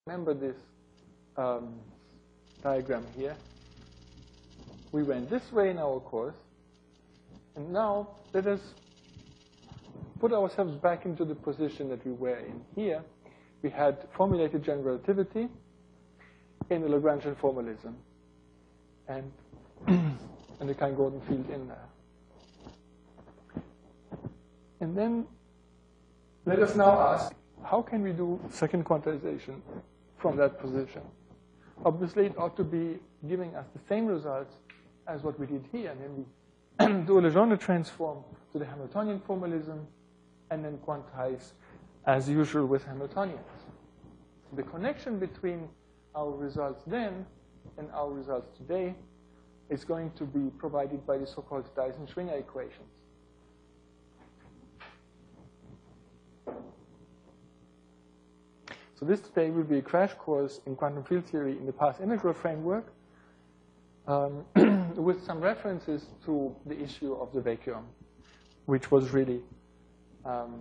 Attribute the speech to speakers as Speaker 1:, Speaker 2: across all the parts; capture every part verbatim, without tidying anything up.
Speaker 1: remember this um, diagram here. We went this way in our course, and now let us put ourselves back into the position that we were in here. We had formulated general relativity in the Lagrangian formalism, and, and the Klein-Gordon field in there. And then let us now ask, how can we do second quantization from that position? Obviously, it ought to be giving us the same results as what we did here. And then we do a Legendre transform to the Hamiltonian formalism and then quantize as usual with Hamiltonians. The connection between our results then and our results today is going to be provided by the so-called Dyson-Schwinger equations. So this today will be a crash course in quantum field theory in the path integral framework um, with some references to the issue of the vacuum, which was really um,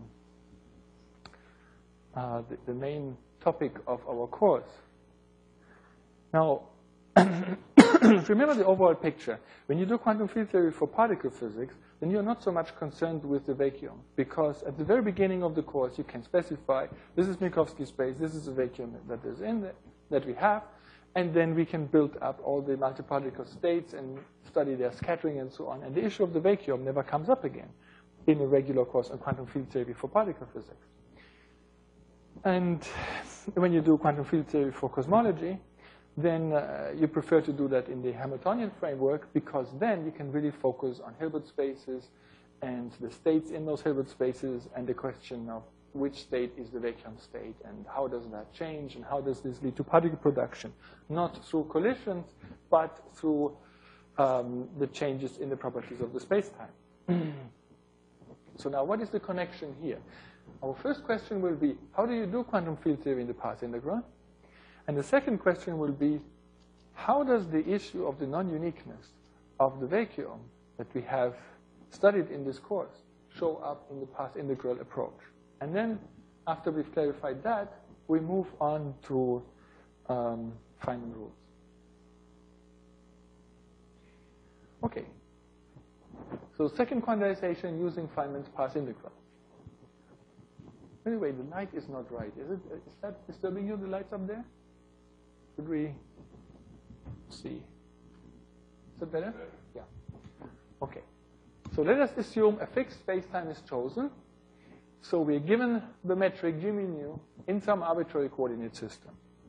Speaker 1: uh, the, the main topic of our course. Now, remember the overall picture. When you do quantum field theory for particle physics, then you're not so much concerned with the vacuum, because at the very beginning of the course, you can specify this is Minkowski space, this is the vacuum that is in there, that we have, and then we can build up all the multiparticle states and study their scattering and so on. And the issue of the vacuum never comes up again in a regular course on quantum field theory for particle physics. And when you do quantum field theory for cosmology, then uh, you prefer to do that in the Hamiltonian framework, because then you can really focus on Hilbert spaces and the states in those Hilbert spaces and the question of which state is the vacuum state and how does that change and how does this lead to particle production, not through collisions, but through um, the changes in the properties of the space-time. So now what is the connection here? Our first question will be, how do you do quantum field theory in the path integral? And the second question will be, how does the issue of the non-uniqueness of the vacuum that we have studied in this course show up in the path integral approach? And then, after we've clarified that, we move on to um, Feynman rules. Okay. So second quantization using Feynman's path integral. Anyway, the light is not right. Is it? Is that disturbing you, the lights up there? Could we see? Is that better? Yeah. Okay. So let us assume a fixed space-time is chosen. So we're given the metric G mu nu in some arbitrary coordinate system.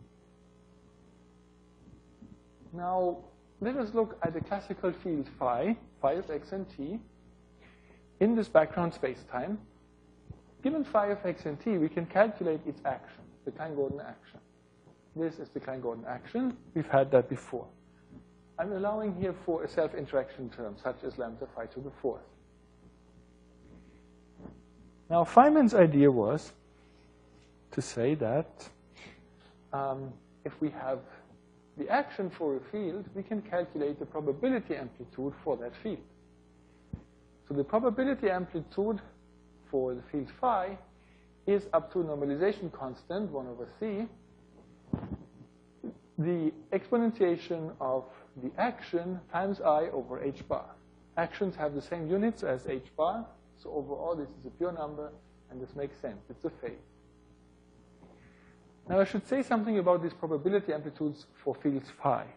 Speaker 1: Now, let us look at the classical field phi, phi of x and t, in this background space-time. Given phi of x and t, we can calculate its action, the Klein-Gordon action. This is the Klein-Gordon action. We've had that before. I'm allowing here for a self-interaction term, such as lambda phi to the fourth. Now, Feynman's idea was to say that um, if we have the action for a field, we can calculate the probability amplitude for that field. So the probability amplitude for the field phi is up to a normalization constant, one over c, the exponentiation of the action times I over h bar. Actions have the same units as h bar, so overall this is a pure number, and this makes sense. It's a phase. Now I should say something about these probability amplitudes for fields phi.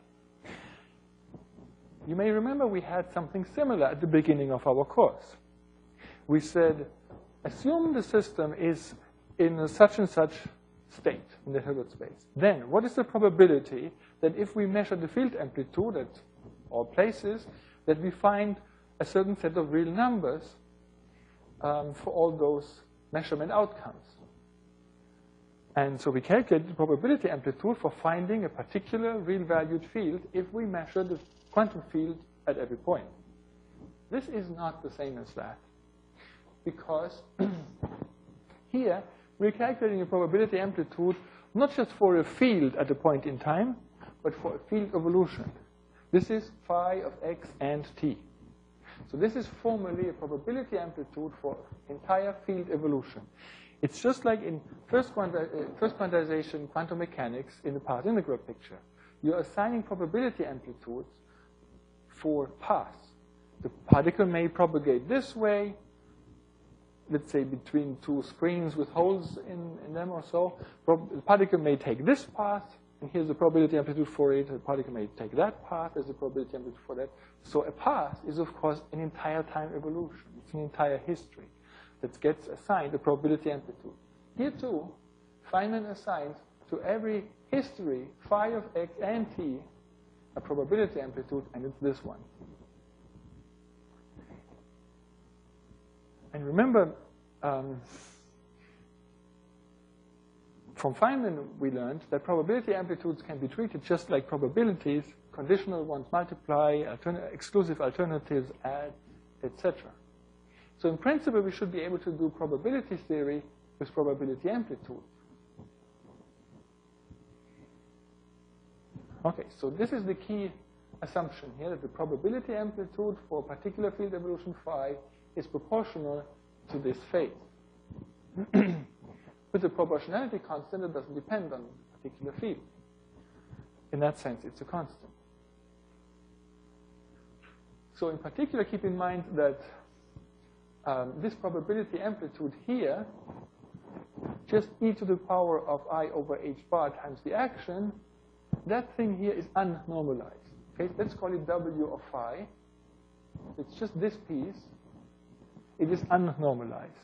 Speaker 1: You may remember we had something similar at the beginning of our course. We said, assume the system is in a such and such state in the Hilbert space. Then, what is the probability that if we measure the field amplitude at all places, that we find a certain set of real numbers um, for all those measurement outcomes? And so we calculate the probability amplitude for finding a particular real-valued field if we measure the quantum field at every point. This is not the same as that, because here we're calculating a probability amplitude not just for a field at a point in time, but for a field evolution. This is phi of x and t. So this is formally a probability amplitude for entire field evolution. It's just like in first, quanti uh, first quantization quantum mechanics in the path integral picture. You're assigning probability amplitudes for paths. The particle may propagate this way, let's say between two screens with holes in, in them or so. Prob the particle may take this path, and here's the probability amplitude for it. The particle may take that path as the probability amplitude for that. So a path is, of course, an entire time evolution. It's an entire history that gets assigned a probability amplitude. Here, too, Feynman assigns to every history, phi of x and t, a probability amplitude, and it's this one. And remember, um, from Feynman we learned that probability amplitudes can be treated just like probabilities, conditional ones multiply, altern exclusive alternatives add, et cetera. So in principle, we should be able to do probability theory with probability amplitudes. Okay, so this is the key assumption here, that the probability amplitude for a particular field evolution phi is proportional to this phase. With the proportionality constant, it doesn't depend on a particular field. In that sense, it's a constant. So in particular, keep in mind that um, this probability amplitude here, just e to the power of I over h bar times the action, that thing here is unnormalized. Okay, let's call it W of phi. It's just this piece. It is unnormalized.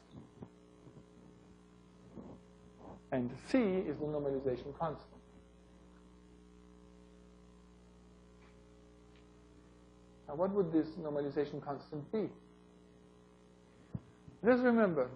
Speaker 1: And C is the normalization constant. Now, what would this normalization constant be? Let's remember,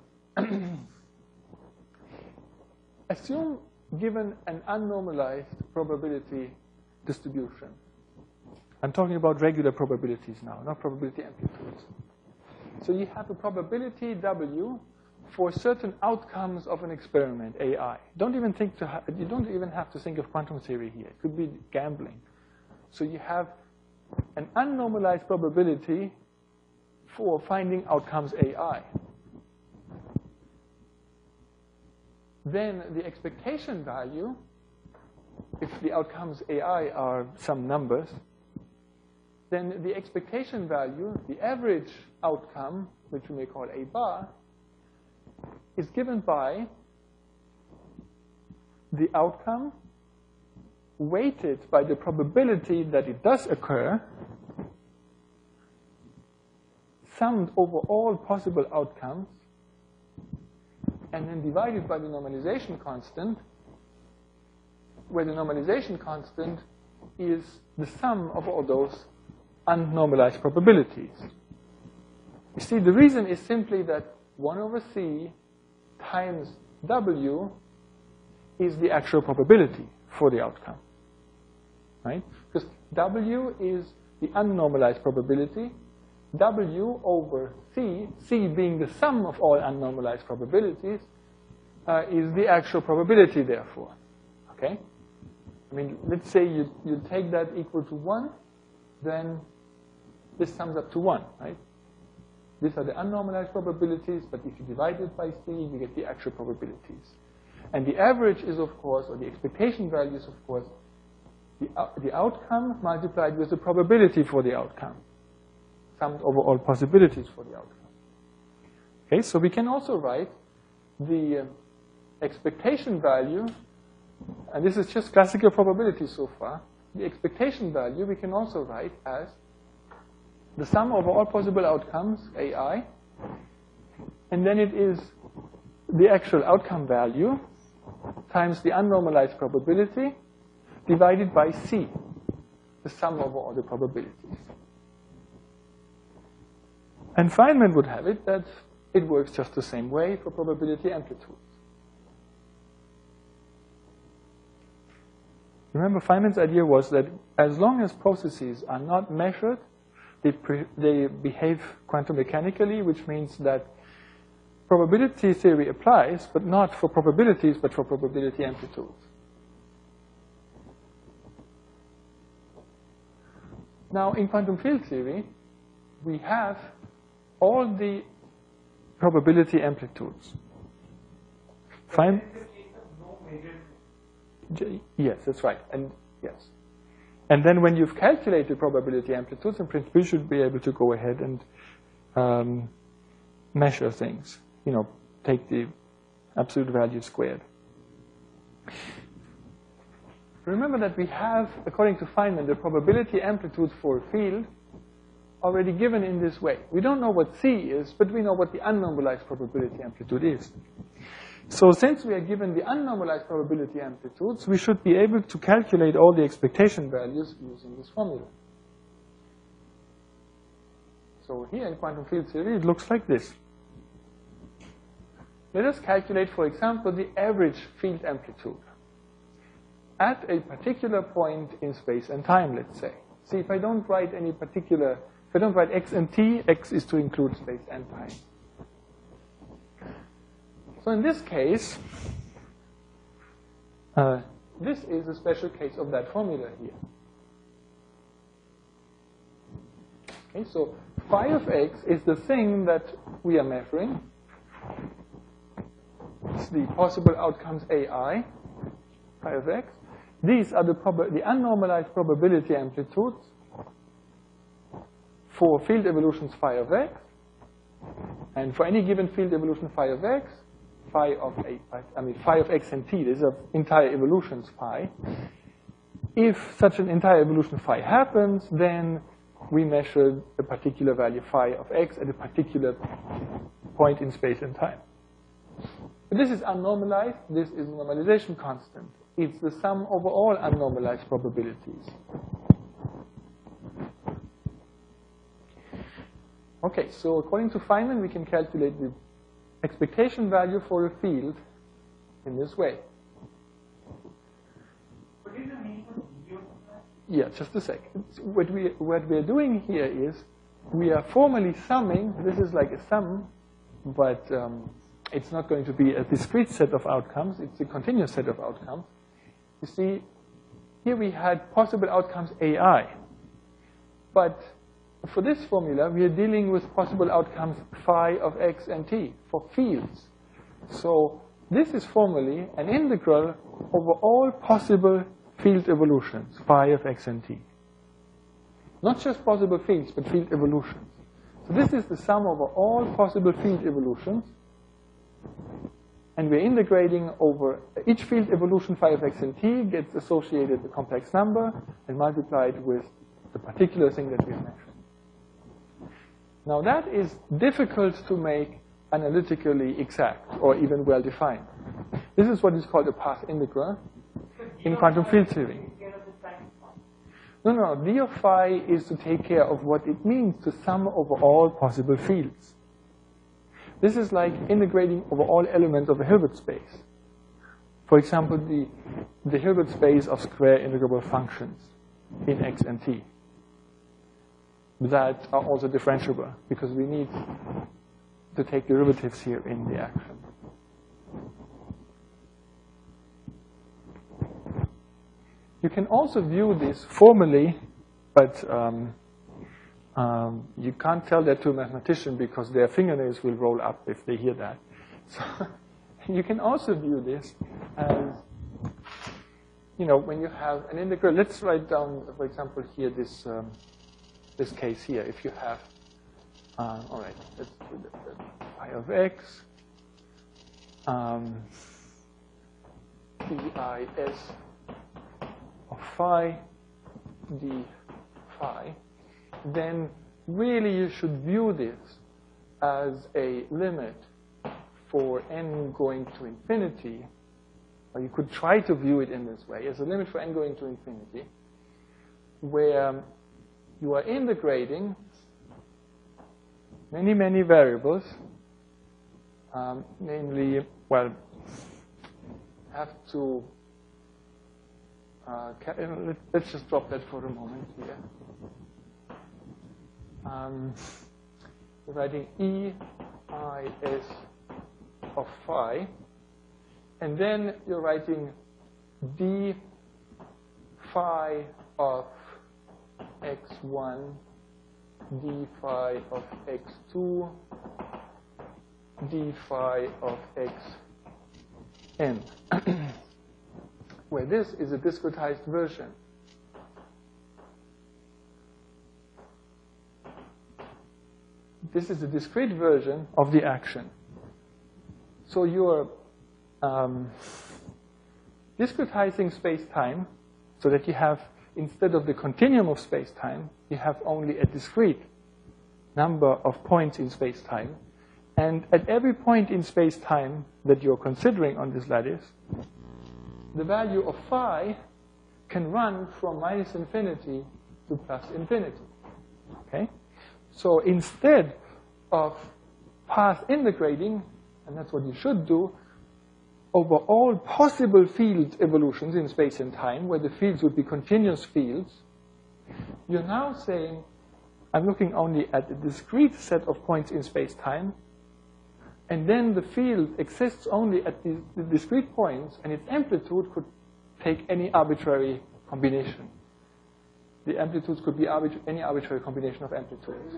Speaker 1: assume given an unnormalized probability distribution. I'm talking about regular probabilities now, not probability amplitudes. So you have a probability W for certain outcomes of an experiment, A I. Don't even think to ha you don't even have to think of quantum theory here. It could be gambling. So you have an unnormalized probability for finding outcomes A I. Then the expectation value, if the outcomes A I are some numbers, then the expectation value, the average outcome, which we may call A bar, is given by the outcome weighted by the probability that it does occur, summed over all possible outcomes, and then divided by the normalization constant, where the normalization constant is the sum of all those unnormalized probabilities. You see, the reason is simply that one over C times W is the actual probability for the outcome, right? Because W is the unnormalized probability, W over C, C being the sum of all unnormalized probabilities, uh, is the actual probability, therefore, okay? I mean, let's say you, you take that equal to one, then this sums up to one, right? These are the unnormalized probabilities, but if you divide it by C, you get the actual probabilities. And the average is, of course, or the expectation value is, of course, the, uh, the outcome multiplied with the probability for the outcome, summed over all possibilities for the outcome. Okay, so we can also write the uh, expectation value, and this is just classical probability so far. The expectation value we can also write as the sum over all possible outcomes, A I, and then it is the actual outcome value times the unnormalized probability divided by C, the sum over all the probabilities. And Feynman would have it that it works just the same way for probability amplitudes. Remember, Feynman's idea was that as long as processes are not measured, they, pre they behave quantum mechanically, which means that probability theory applies, but not for probabilities, but for probability amplitudes. Now, in quantum field theory, we have all the probability amplitudes. Fine. Yes, that's right. And yes. And then when you've calculated probability amplitudes, in principle, you should be able to go ahead and um, measure things. You know, take the absolute value squared. Remember that we have, according to Feynman, the probability amplitude for a field already given in this way. We don't know what C is, but we know what the unnormalized probability amplitude is. So since we are given the unnormalized probability amplitudes, we should be able to calculate all the expectation values using this formula. So here in quantum field theory, it looks like this. Let us calculate, for example, the average field amplitude at a particular point in space and time, let's say. See, if I don't write any particular, if I don't write x and t, x is to include space and time. So in this case, uh, this is a special case of that formula here. Okay, so phi of x is the thing that we are measuring. It's the possible outcomes A I, phi of x. These are the, prob the unnormalized probability amplitudes for field evolutions phi of x. And for any given field evolution phi of x, phi of a, I mean phi of x and t, these are entire evolutions phi. If such an entire evolution phi happens, then we measure a particular value phi of x at a particular point in space and time. But this is unnormalized. This is normalization constant. It's the sum over all unnormalized probabilities. Okay, so according to Feynman, we can calculate the expectation value for a field in this way.
Speaker 2: What is the meaning of zero?
Speaker 1: Yeah, just a sec. What we what we are doing here is we are formally summing. This is like a sum, but um, it's not going to be a discrete set of outcomes. It's a continuous set of outcomes. You see, here we had possible outcomes A I, but for this formula, we are dealing with possible outcomes phi of x and t for fields. So this is formally an integral over all possible field evolutions, phi of x and t. Not just possible fields, but field evolutions. So this is the sum over all possible field evolutions. And we're integrating over each field evolution phi of x and t gets associated with a complex number and multiplied with the particular thing that we've measured. Now that is difficult to make analytically exact or even well-defined. This is what is called a path integral in quantum field theory. No, no, d of phi is to take care of what it means to sum over all possible fields. This is like integrating over all elements of a Hilbert space. For example, the, the Hilbert space of square integrable functions in x and t that are also differentiable because we need to take derivatives here in the action. You can also view this formally, but um, um, you can't tell that to a mathematician because their fingernails will roll up if they hear that. So you can also view this as, you know, when you have an integral. Let's write down, for example, here this um, this case here. If you have, uh, all right, let's do the phi of x, um, dis of phi, d phi, then really you should view this as a limit for n going to infinity, or you could try to view it in this way, as a limit for n going to infinity, where you are integrating many, many variables, um, namely, well, have to Uh, let's just drop that for a moment here. Um, we're writing E I S of phi, and then you're writing d phi of x one, d phi of x two, d phi of x n, where this is a discretized version. This is a discrete version of the action. So you're um, discretizing space-time so that you have, instead of the continuum of space-time, you have only a discrete number of points in space-time. And at every point in space-time that you're considering on this lattice, the value of phi can run from minus infinity to plus infinity. Okay? So instead of path integrating, and that's what you should do, over all possible field evolutions in space and time, where the fields would be continuous fields, you're now saying, I'm looking only at a discrete set of points in space-time, and then the field exists only at the, the discrete points, and its amplitude could take any arbitrary combination. The amplitudes could be arbitra- any arbitrary combination of amplitudes.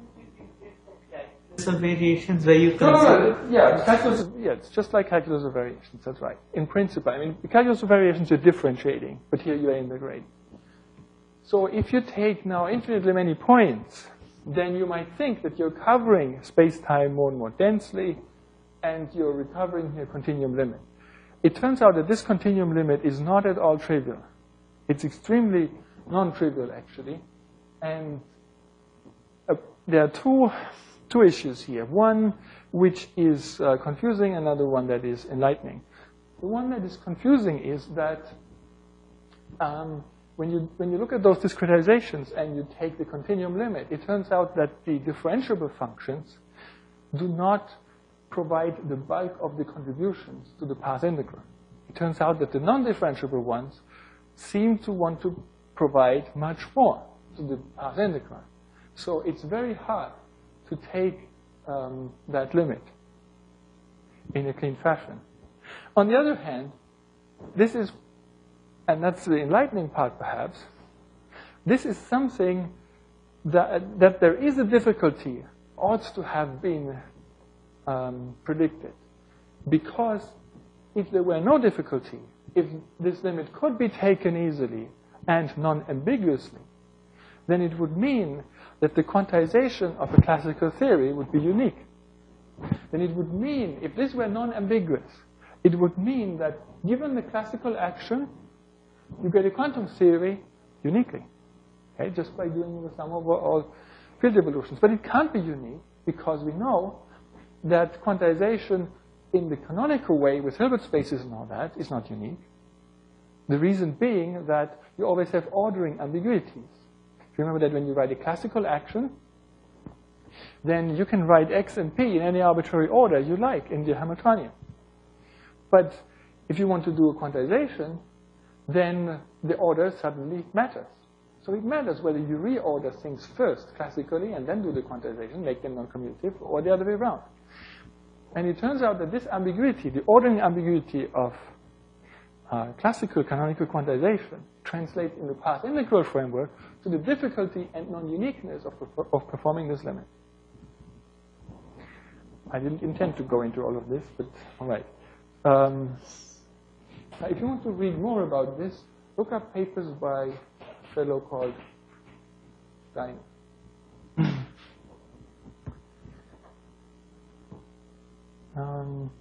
Speaker 3: Some variations where you
Speaker 1: No,
Speaker 3: consider...
Speaker 1: no, no, yeah, calculus, yeah, it's just like calculus of variations, that's right. In principle, I mean, the calculus of variations, you're differentiating, but here you're integrating. So if you take now infinitely many points, then you might think that you're covering space-time more and more densely, and you're recovering here continuum limit. It turns out that this continuum limit is not at all trivial. It's extremely non-trivial, actually. And uh, there are two, two issues here. One which is uh, confusing, another one that is enlightening. The one that is confusing is that um, When you, when you look at those discretizations and you take the continuum limit, it turns out that the differentiable functions do not provide the bulk of the contributions to the path integral. It turns out that the non-differentiable ones seem to want to provide much more to the path integral. So it's very hard to take um, that limit in a clean fashion. On the other hand, this is, and that's the enlightening part perhaps, this is something that, that there is a difficulty ought to have been um, predicted. Because if there were no difficulty, if this limit could be taken easily and non-ambiguously, then it would mean that the quantization of a classical theory would be unique. Then it would mean, if this were non-ambiguous, it would mean that given the classical action, you get a quantum theory uniquely, okay, just by doing the sum over all field evolutions. But it can't be unique because we know that quantization in the canonical way with Hilbert spaces and all that is not unique. The reason being that you always have ordering ambiguities. If you remember that when you write a classical action, then you can write x and p in any arbitrary order you like in the Hamiltonian. But if you want to do a quantization, then the order suddenly matters. So it matters whether you reorder things first classically and then do the quantization, make them non-commutative, or the other way around. And it turns out that this ambiguity, the ordering ambiguity of uh, classical canonical quantization, translates in the path integral framework to the difficulty and non-uniqueness of, of performing this limit. I didn't intend to go into all of this, but all right. Um, if you want to read more about this, look up papers by a fellow called Stein. um,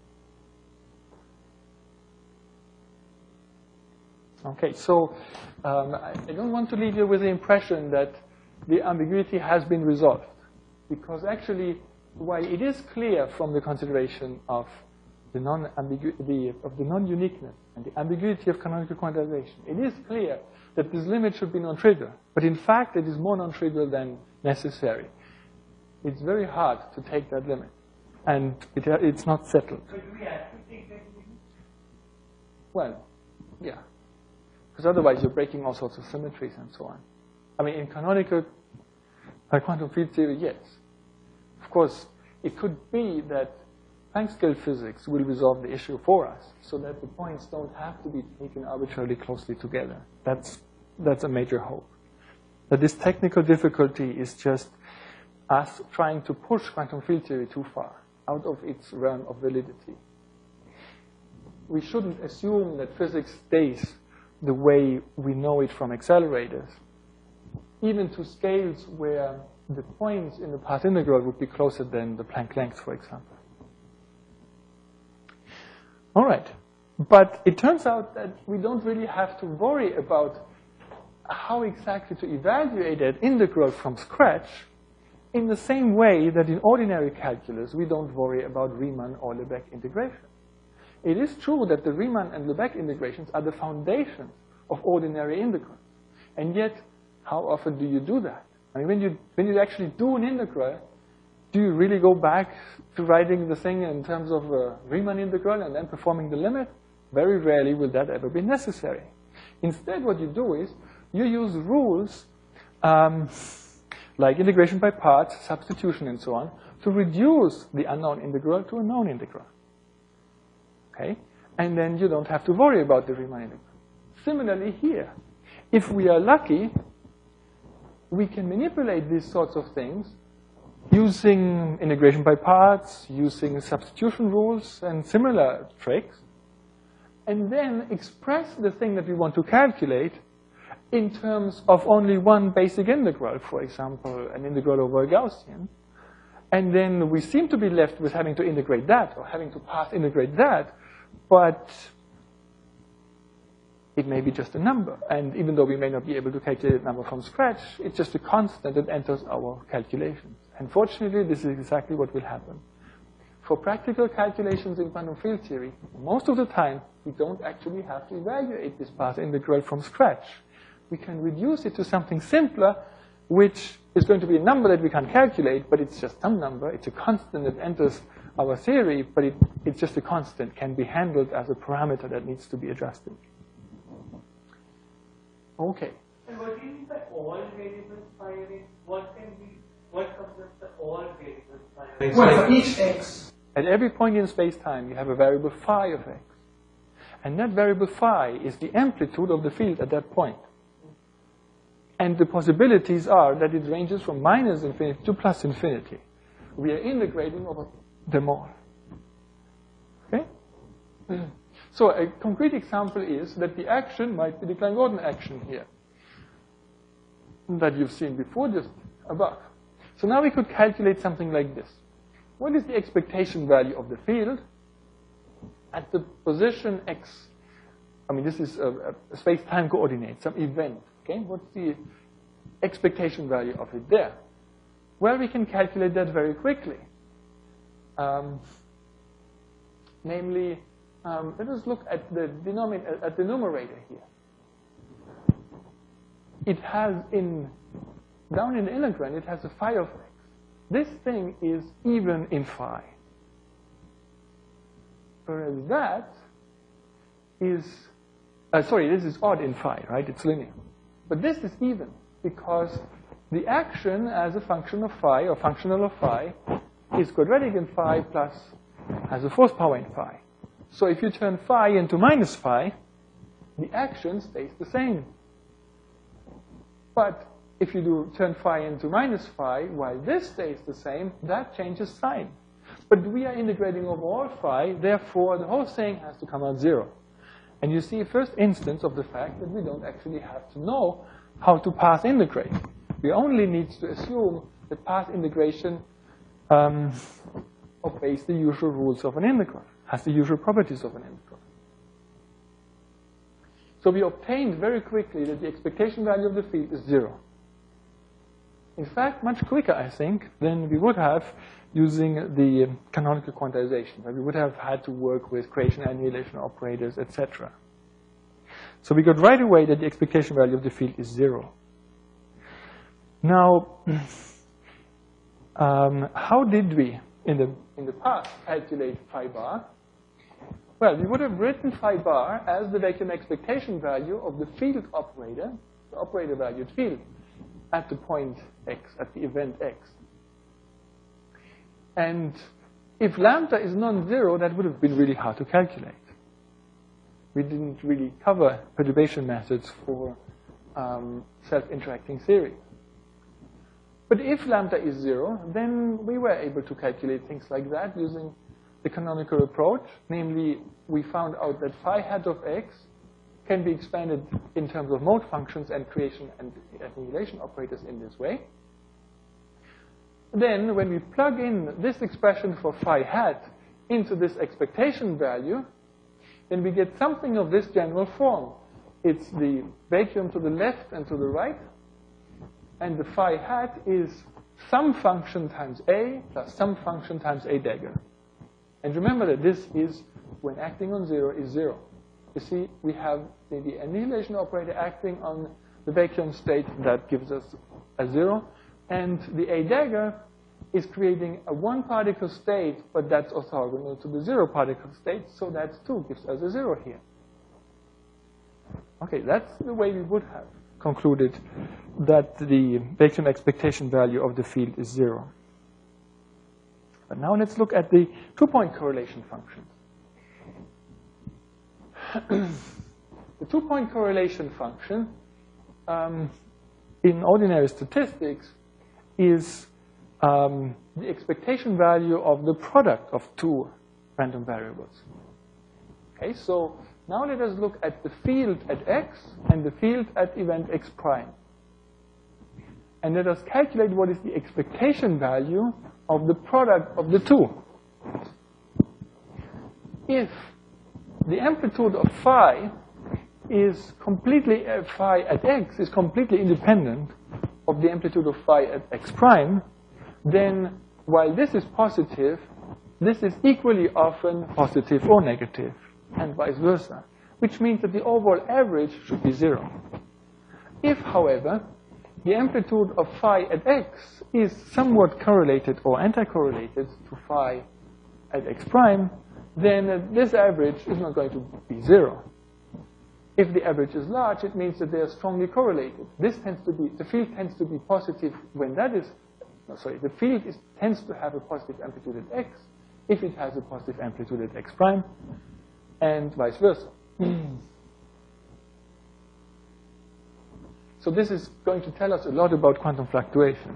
Speaker 1: okay, so um, I, I don't want to leave you with the impression that the ambiguity has been resolved, because actually, while it is clear from the consideration of the non-ambiguity of the non-uniqueness and the ambiguity of canonical quantization, it is clear that this limit should be non-trivial. But in fact, it is more non-trivial than necessary. It's very hard to take that limit, and it, it's not settled.
Speaker 2: So do we have to take that limit?
Speaker 1: Well, yeah, because otherwise you're breaking all sorts of symmetries and so on. I mean, in canonical uh, quantum field theory, yes. Of course, it could be that Planck-scale physics will resolve the issue for us, so that the points don't have to be taken arbitrarily closely together. That's, that's a major hope. But this technical difficulty is just us trying to push quantum field theory too far, out of its realm of validity. we shouldn't assume that physics stays the way we know it from accelerators, even to scales where the points in the path integral would be closer than the Planck length, for example. All right. But it turns out that we don't really have to worry about how exactly to evaluate that integral from scratch in the same way that in ordinary calculus we don't worry about Riemann or Lebesgue integration. It is true that the Riemann and Lebesgue integrations are the foundations of ordinary integrals. And yet, how often do you do that? I mean, when you, when you actually do an integral, do you really go back to writing the thing in terms of a Riemann integral and then performing the limit? Very rarely will that ever be necessary. Instead, what you do is you use rules um, like integration by parts, substitution, and so on, to reduce the unknown integral to a known integral. Okay? And then you don't have to worry about the Riemann integral. Similarly here, if we are lucky, we can manipulate these sorts of things using integration by parts, using substitution rules, and similar tricks, and then express the thing that we want to calculate in terms of only one basic integral, for example, an integral over a Gaussian. And then we seem to be left with having to integrate that, or having to path integrate that, but it may be just a number. And even though we may not be able to calculate a number from scratch, it's just a constant that enters our calculations. Unfortunately, this is exactly what will happen. For practical calculations in quantum field theory, most of the time, we don't actually have to evaluate this path integral from scratch. We can reduce it to something simpler, which is going to be a number that we can calculate, but it's just some number. It's a constant that enters our theory, but it, it's just a constant, can be handled as a parameter that needs to be adjusted. Okay.
Speaker 2: And what is the all variables firing? What can be, what comes as the all variables firing?
Speaker 1: Well, for each x, at every point in space-time, you have a variable phi of x. And that variable phi is the amplitude of the field at that point. And the possibilities are that it ranges from minus infinity to plus infinity. We are integrating over them all. Okay? So a concrete example is that the action might be the Klein-Gordon action here that you've seen before, just above. So now we could calculate something like this. What is the expectation value of the field at the position x? I mean, this is a, a space-time coordinate, some event. Okay? What's the expectation value of it there? Well, we can calculate that very quickly. Um, namely, um, let us look at the denominator, at the numerator here. It has in, down in the integrand, it has a phi of x. This thing is even in phi. Whereas that is, uh, sorry, this is odd in phi, right? It's linear. But this is even, because the action as a function of phi, or functional of phi, is quadratic in phi plus has a fourth power in phi. So if you turn phi into minus phi, the action stays the same. But if you do turn phi into minus phi, while this stays the same, that changes sign. But we are integrating over all phi, therefore the whole thing has to come out zero. And you see a first instance of the fact that we don't actually have to know how to path integrate. We only need to assume that path integration um, obeys the usual rules of an integral, has the usual properties of an integral. So we obtained very quickly that the expectation value of the field is zero. In fact, much quicker, I think, than we would have using the canonical quantization. We would have had to work with creation annihilation operators, et cetera. So we got right away that the expectation value of the field is zero. Now, um, how did we, in the, in the past, calculate phi bar? Well, we would have written phi bar as the vacuum expectation value of the field operator, the operator valued field, at the point x, at the event x. And if lambda is non-zero, that would have been really hard to calculate. We didn't really cover perturbation methods for um, self-interacting theory. But if lambda is zero, then we were able to calculate things like that using the the canonical approach, namely we found out that phi hat of x can be expanded in terms of mode functions and creation and annihilation operators in this way. Then when we plug in this expression for phi hat into this expectation value, then we get something of this general form. It's the vacuum to the left and to the right, and the phi hat is some function times A plus some function times A dagger. And remember that this is, when acting on zero, is zero. You see, we have the, the annihilation operator acting on the vacuum state that gives us a zero, and the A dagger is creating a one particle state, but that's orthogonal to the zero particle state, so that's two, gives us a zero here. Okay, that's the way we would have concluded that the vacuum expectation value of the field is zero. But now let's look at the two-point correlation functions. The two-point correlation function um, in ordinary statistics is um, the expectation value of the product of two random variables. Okay, so now let us look at the field at x and the field at event x prime. And let us calculate what is the expectation value of the product of the two. If the amplitude of phi is completely, uh, phi at x is completely independent of the amplitude of phi at x prime, then while this is positive, this is equally often positive or negative, and vice versa, which means that the overall average should be zero. If, however, the amplitude of phi at x is somewhat correlated or anti-correlated to phi at x prime, then uh, this average is not going to be zero. If the average is large, it means that they are strongly correlated. This tends to be, the field tends to be positive when that is, no, sorry, the field is, tends to have a positive amplitude at x if it has a positive amplitude at x prime, and vice versa. So this is going to tell us a lot about quantum fluctuation.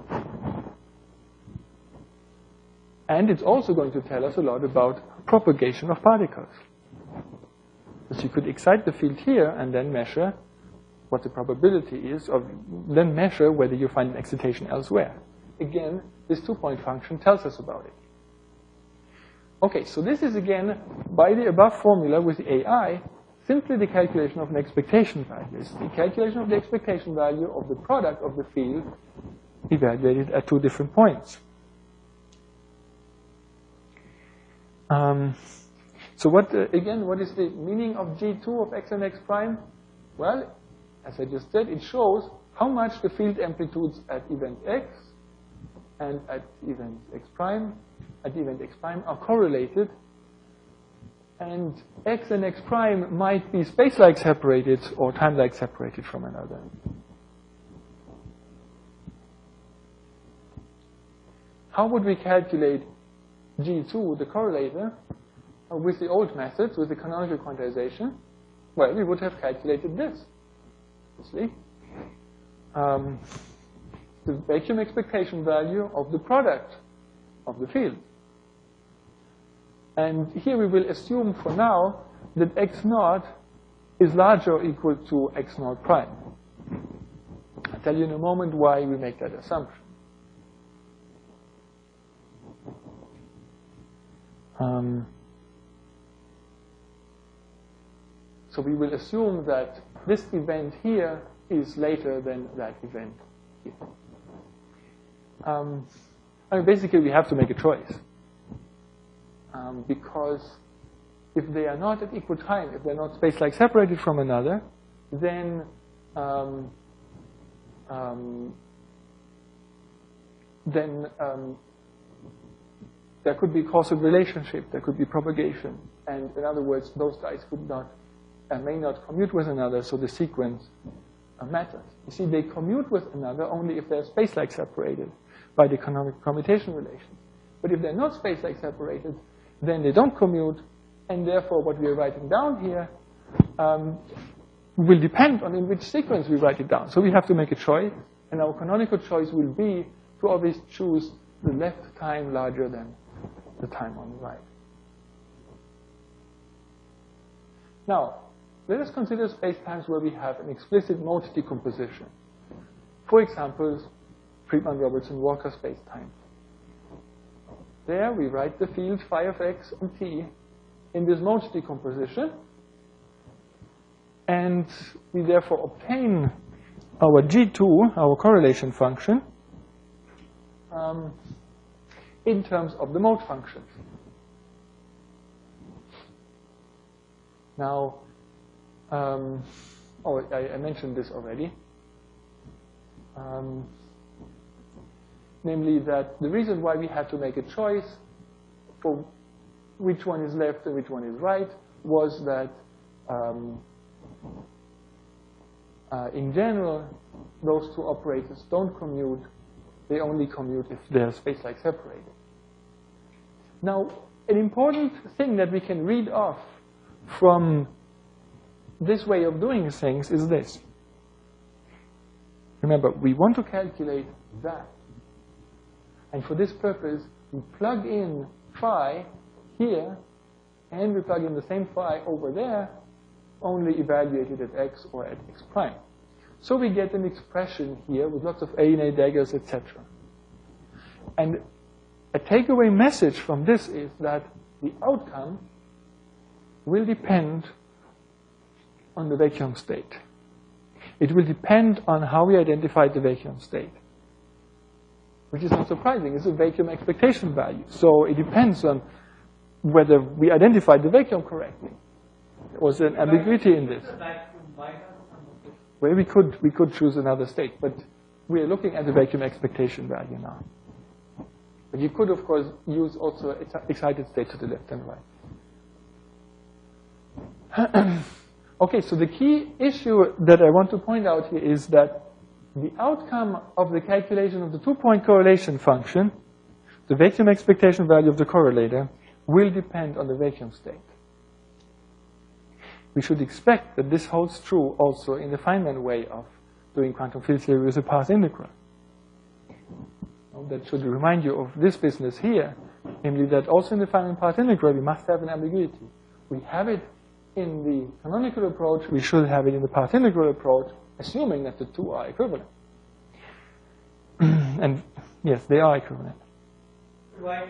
Speaker 1: And it's also going to tell us a lot about propagation of particles. So you could excite the field here and then measure what the probability is, or then measure whether you find an excitation elsewhere. Again, this two-point function tells us about it. Okay, so this is again, by the above formula with the A I, simply the calculation of an expectation value. It's the calculation of the expectation value of the product of the field evaluated at two different points. Um, so what, uh, again, what is the meaning of G two of x and x prime? Well, as I just said, it shows how much the field amplitudes at event x and at event x prime, at event x prime are correlated. And x and x prime might be space-like separated or time-like separated from another. How would we calculate G two, the correlator, uh, with the old methods, with the canonical quantization? Well, we would have calculated this. Obviously, um, the vacuum expectation value of the product of the field. And here we will assume for now that x naught is larger or equal to x naught prime. I'll tell you in a moment why we make that assumption. Um, so we will assume that this event here is later than that event here. Um, I mean, basically, we have to make a choice. Um, because if they are not at equal time, if they're not space-like separated from another, then um, um, then um, there could be causal relationship, there could be propagation, and in other words, those guys could not and may not commute with another, so the sequence uh, matters. You see, they commute with another only if they're space-like separated by the canonical commutation relations. But if they're not space-like separated, then they don't commute, and therefore what we are writing down here um, will depend on in which sequence we write it down. So we have to make a choice, and our canonical choice will be to always choose the left time larger than the time on the right. Now, let us consider spacetimes where we have an explicit mode decomposition. For example, Friedmann-Robertson-Walker spacetime. There we write the field phi of x and t in this mode decomposition, and we therefore obtain our G two, our correlation function, um, in terms of the mode functions. Now, um, oh, I, I mentioned this already. Um, namely that the reason why we had to make a choice for which one is left and which one is right was that um, uh, in general, those two operators don't commute. They only commute if they're space-like separated. Now, an important thing that we can read off from this way of doing things is this. Remember, we want to calculate that. And for this purpose, we plug in phi here, and we plug in the same phi over there, only evaluated at x or at x prime. So we get an expression here with lots of A and A daggers, et cetera. And a takeaway message from this is that the outcome will depend on the vacuum state. It will depend on how we identify the vacuum state, which is not surprising. It's a vacuum expectation value. So it depends on whether we identified the vacuum correctly. There was an ambiguity in this. Well, we could, we could choose another state, but we are looking at the vacuum expectation value now. But you could, of course, use also excited state to the left and right. Okay, so the key issue that I want to point out here is that the outcome of the calculation of the two-point correlation function, the vacuum expectation value of the correlator, will depend on the vacuum state. We should expect that this holds true also in the Feynman way of doing quantum field theory with a path integral. That should remind you of this business here, namely that also in the Feynman path integral we must have an ambiguity. We have it in the canonical approach, we should have it in the path integral approach, assuming that the two are equivalent. And yes, they are equivalent.
Speaker 2: Why?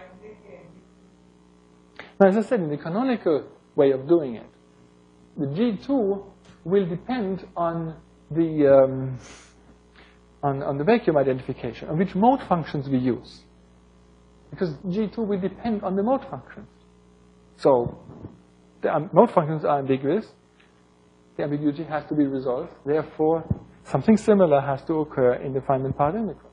Speaker 1: Now, as I said, in the canonical way of doing it, the G two will depend on the um, on, on the vacuum identification, on which mode functions we use. Because G two will depend on the mode functions. So the um, mode functions are ambiguous. The ambiguity has to be resolved. Therefore, something similar has to occur in the Feynman path integral.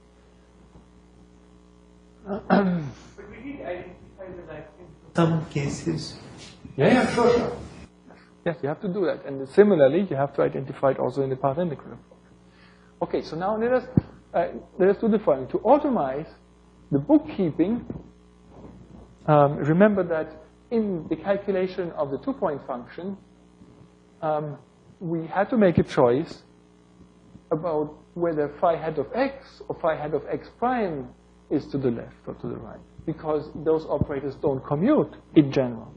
Speaker 2: But we did identify the vacuum in some cases.
Speaker 1: Yeah, yeah, sure, sure. Yes, you have to do that. And similarly, you have to identify it also in the path integral approach. Okay, so now let us, uh, let us do the following. To automate the bookkeeping, um, remember that in the calculation of the two-point function, um, we had to make a choice about whether phi hat of x or phi hat of x prime is to the left or to the right, because those operators don't commute in general.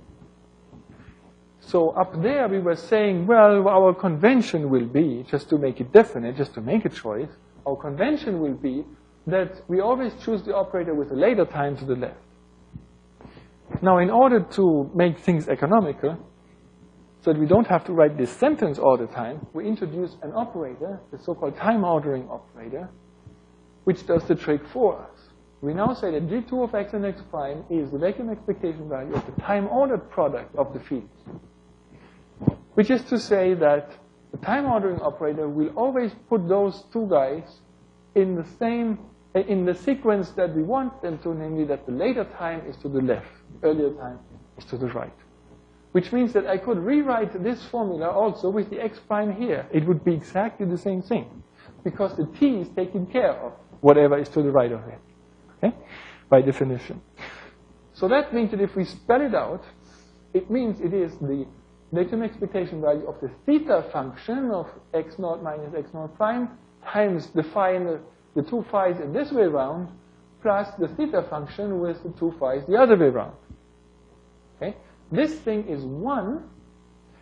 Speaker 1: So up there we were saying, well, our convention will be, just to make it definite, just to make a choice, our convention will be that we always choose the operator with a later time to the left. Now, in order to make things economical, so that we don't have to write this sentence all the time, we introduce an operator, the so-called time ordering operator, which does the trick for us. We now say that G two of x and x prime is the vacuum expectation value of the time-ordered product of the fields. Which is to say that the time ordering operator will always put those two guys in the same, in the sequence that we want them to, namely that the later time is to the left, the earlier time is to the right. Which means that I could rewrite this formula also with the x prime here. It would be exactly the same thing, because the t is taking care of whatever is to the right of it, okay, by definition. So that means that if we spell it out, it means it is the vacuum expectation value of the theta function of x naught minus x naught prime times the phi and the, the two phi's in this way around plus the theta function with the two phi's the other way around. Okay? This thing is one,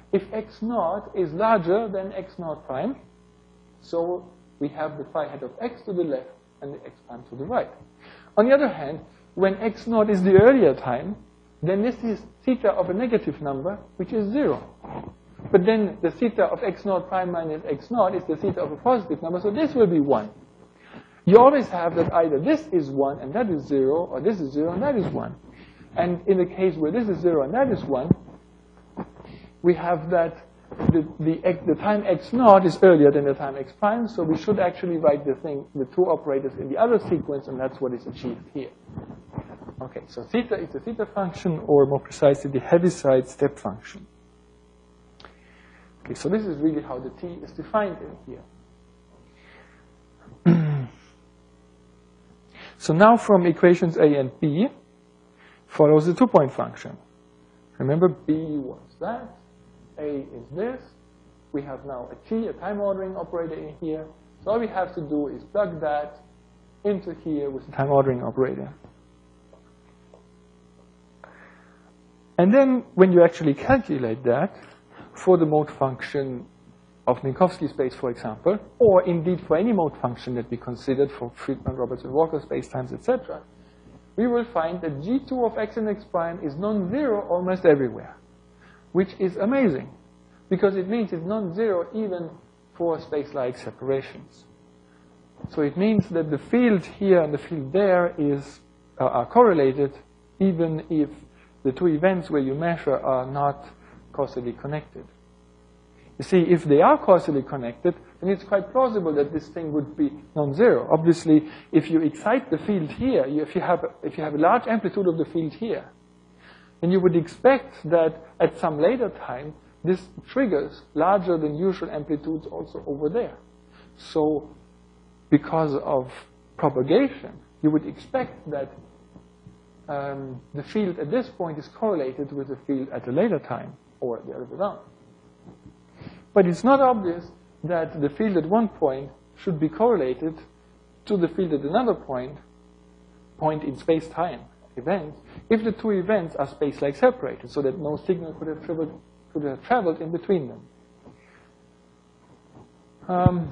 Speaker 1: if x naught is larger than x naught prime. So we have the phi hat of x to the left and the x prime to the right. On the other hand, when x naught is the earlier time, then this is theta of a negative number, which is zero. But then the theta of x naught prime minus x naught is the theta of a positive number, so this will be one. You always have that either this is one and that is zero, or this is zero and that is one. And in the case where this is zero and that is one, we have that the, the, the time x naught is earlier than the time x prime, so we should actually write the thing, the two operators in the other sequence, and that's what is achieved here. Okay, so theta is the theta function, or more precisely, the Heaviside step function. Okay, so this is really how the t is defined in here. So now from equations A and B follows the two-point function. Remember, B was that. A is this. We have now a t, a time ordering operator in here. So all we have to do is plug that into here with the time ordering operator. And then when you actually calculate that for the mode function of Minkowski space, for example, or indeed for any mode function that we considered for Friedmann, Robertson, Walker spacetimes, et cetera, we will find that G two of x and x prime is non-zero almost everywhere, which is amazing, because it means it's non-zero even for space-like separations. So it means that the field here and the field there is, uh, are correlated, even if the two events where you measure are not causally connected. You see, if they are causally connected, then it's quite plausible that this thing would be non-zero. Obviously, if you excite the field here, if you have, if you have a large amplitude of the field here, then you would expect that at some later time, this triggers larger than usual amplitudes also over there. So because of propagation, you would expect that um, the field at this point is correlated with the field at a later time, or the other way around. But it's not obvious that the field at one point should be correlated to the field at another point, point in space-time events, if the two events are space-like separated, so that no signal could have traveled, could have traveled in between them. Um,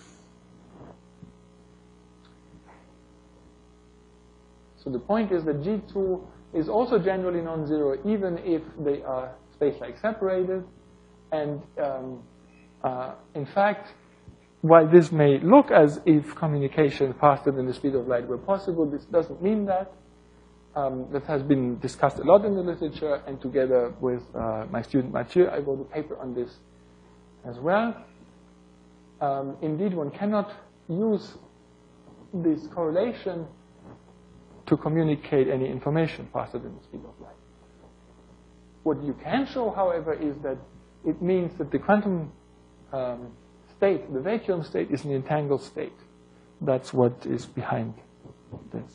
Speaker 1: so the point is that G two is also generally non-zero, even if they are space-like separated. And um, uh, in fact, while this may look as if communication faster than the speed of light were possible, this doesn't mean that. Um, that has been discussed a lot in the literature, and together with uh, my student Mathieu, I wrote a paper on this as well. Um, indeed, one cannot use this correlation to communicate any information faster than the speed of light. What you can show, however, is that it means that the quantum um, state, the vacuum state, is an entangled state. That's what is behind this.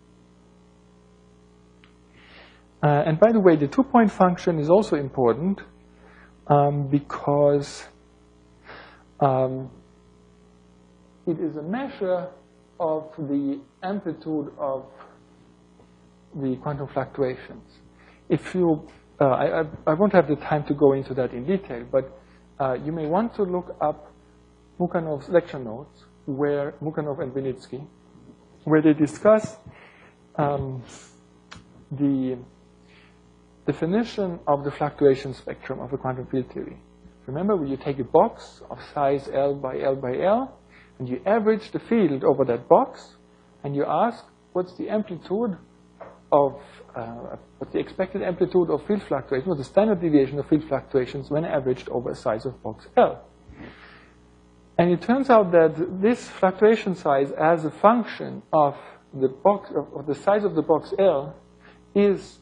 Speaker 1: Uh, and by the way, the two-point function is also important um, because um, it is a measure of the amplitude of the quantum fluctuations. If you, uh, I, I won't have the time to go into that in detail, but uh, you may want to look up Mukhanov's lecture notes, where Mukhanov and Vinitsky, where they discuss um, the definition of the fluctuation spectrum of a quantum field theory. Remember, when you take a box of size L by L by L, and you average the field over that box, and you ask, what's the amplitude of, uh, what's the expected amplitude of field fluctuations, or the standard deviation of field fluctuations when averaged over a size of box L? And it turns out that this fluctuation size as a function of the box, of, of the size of the box L, is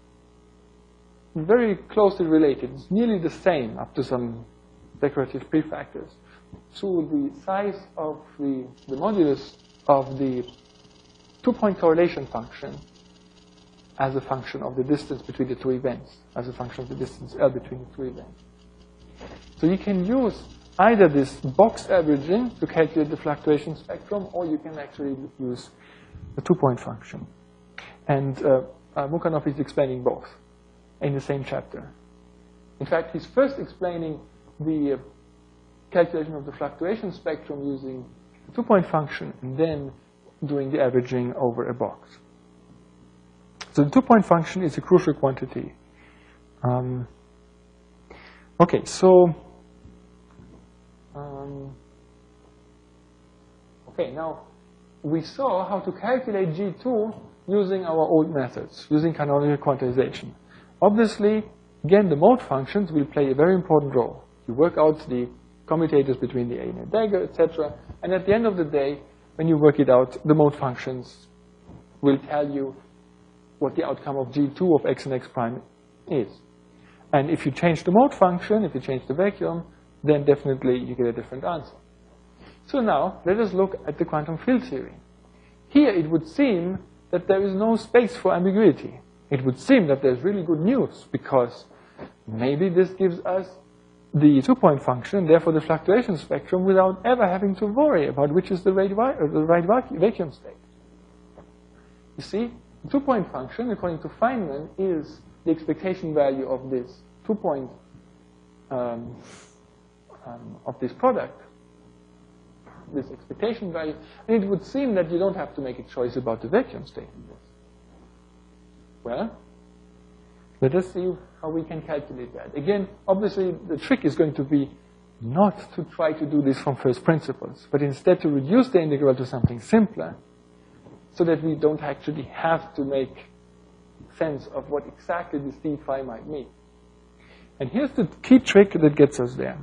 Speaker 1: very closely related. It's nearly the same, up to some decorative prefactors, to the size of the, the modulus of the two-point correlation function as a function of the distance between the two events, as a function of the distance L between the two events. So you can use either this box averaging to calculate the fluctuation spectrum, or you can actually use the two-point function. And uh, uh, Mukhanov is explaining both in the same chapter. In fact, he's first explaining the uh, calculation of the fluctuation spectrum using a two-point function and then doing the averaging over a box. So the two-point function is a crucial quantity. Um, okay, so um, okay, now we saw how to calculate G two using our old methods, using canonical quantization. Obviously, again, the mode functions will play a very important role. You work out the commutators between the A and a dagger, et cetera. And at the end of the day, when you work it out, the mode functions will tell you what the outcome of G two of x and x prime is. And if you change the mode function, if you change the vacuum, then definitely you get a different answer. So now, let us look at the quantum field theory. Here it would seem that there is no space for ambiguity. It would seem that there's really good news, because maybe this gives us the two-point function, therefore the fluctuation spectrum, without ever having to worry about which is the right, or the right vacuum state. You see, the two-point function, according to Feynman, is the expectation value of this two-point um, um, of this product, this expectation value, and it would seem that you don't have to make a choice about the vacuum state in this. Well, let us see how we can calculate that. Again, obviously, the trick is going to be not to try to do this from first principles, but instead to reduce the integral to something simpler, so that we don't actually have to make sense of what exactly this d phi might mean. And here's the key trick that gets us there.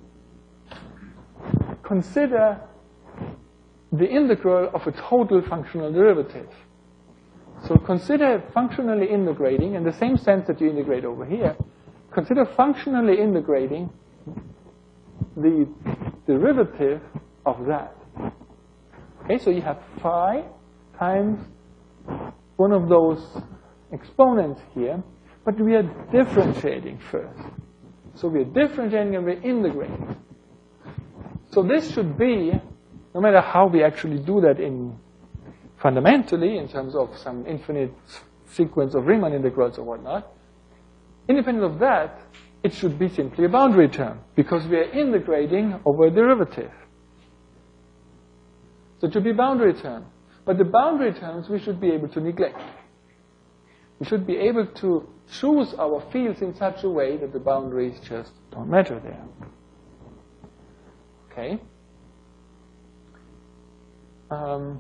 Speaker 1: Consider the integral of a total functional derivative. So consider functionally integrating, in the same sense that you integrate over here, consider functionally integrating the derivative of that. Okay, so you have phi times one of those exponents here, but we are differentiating first. So we are differentiating and we're integrating. So this should be, no matter how we actually do that in fundamentally, in terms of some infinite sequence of Riemann integrals or whatnot, independent of that, it should be simply a boundary term, because we are integrating over a derivative. So it should be a boundary term. But the boundary terms we should be able to neglect. We should be able to choose our fields in such a way that the boundaries just don't matter there. Okay? Um,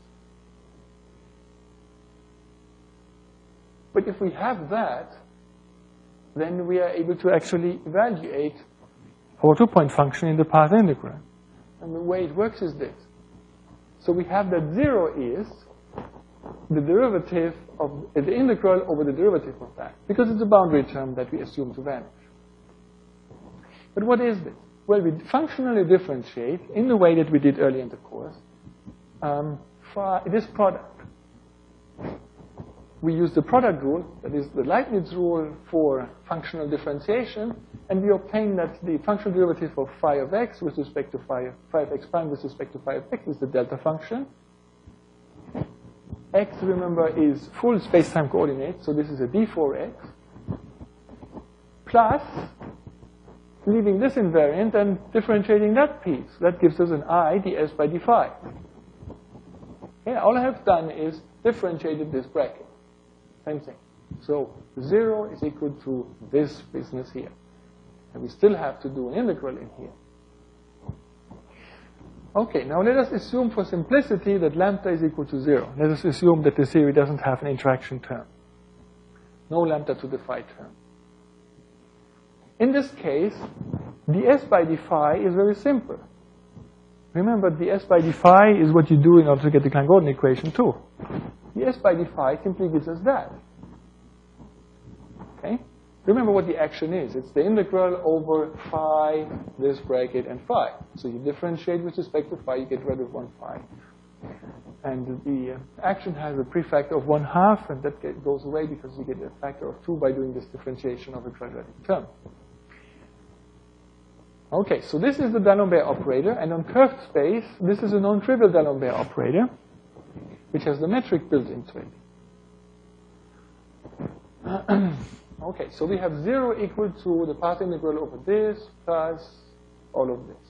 Speaker 1: but if we have that, then we are able to actually evaluate our two-point function in the path integral. And the way it works is this. So we have that zero is the derivative of uh, the integral over the derivative of that, because it's a boundary term that we assume to vanish. But what is this? Well, we functionally differentiate in the way that we did earlier in the course um, for this product. We use the product rule, that is the Leibniz rule for functional differentiation, and we obtain that the functional derivative of phi of x with respect to phi of, phi of x prime with respect to phi of x is the delta function. X, remember, is full space-time coordinates, so this is a d four x, plus leaving this invariant and differentiating that piece. That gives us an I ds by d phi. Okay, all I have done is differentiated this bracket. Same thing. So zero is equal to this business here. And we still have to do an integral in here. Okay, now let us assume for simplicity that lambda is equal to zero. Let us assume that the theory doesn't have an interaction term. No lambda to the phi term. In this case, ds by d phi is very simple. Remember, ds by d phi is what you do in order to get the Klein-Gordon equation too. ds by d phi simply gives us that. Okay? Remember what the action is. It's the integral over phi, this bracket, and phi. So you differentiate with respect to phi, you get rid of one phi. And the action has a prefactor of one half, and that get, goes away because you get a factor of two by doing this differentiation of a quadratic term. Okay, so this is the D'Alembert operator, and on curved space, this is a non-trivial D'Alembert operator, which has the metric built into it. Okay, so we have zero equal to the path integral over this plus all of this.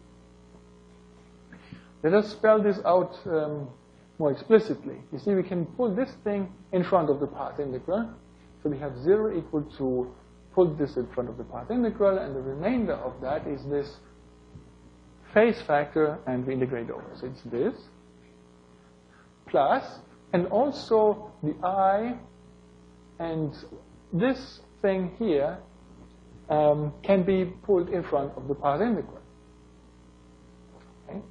Speaker 1: Let us spell this out um, more explicitly. You see, we can pull this thing in front of the path integral. So we have zero equal to pull this in front of the path integral, and the remainder of that is this phase factor, and we integrate over. So it's this plus, and also the I and this thing here um, can be pulled in front of the path integral. Okay.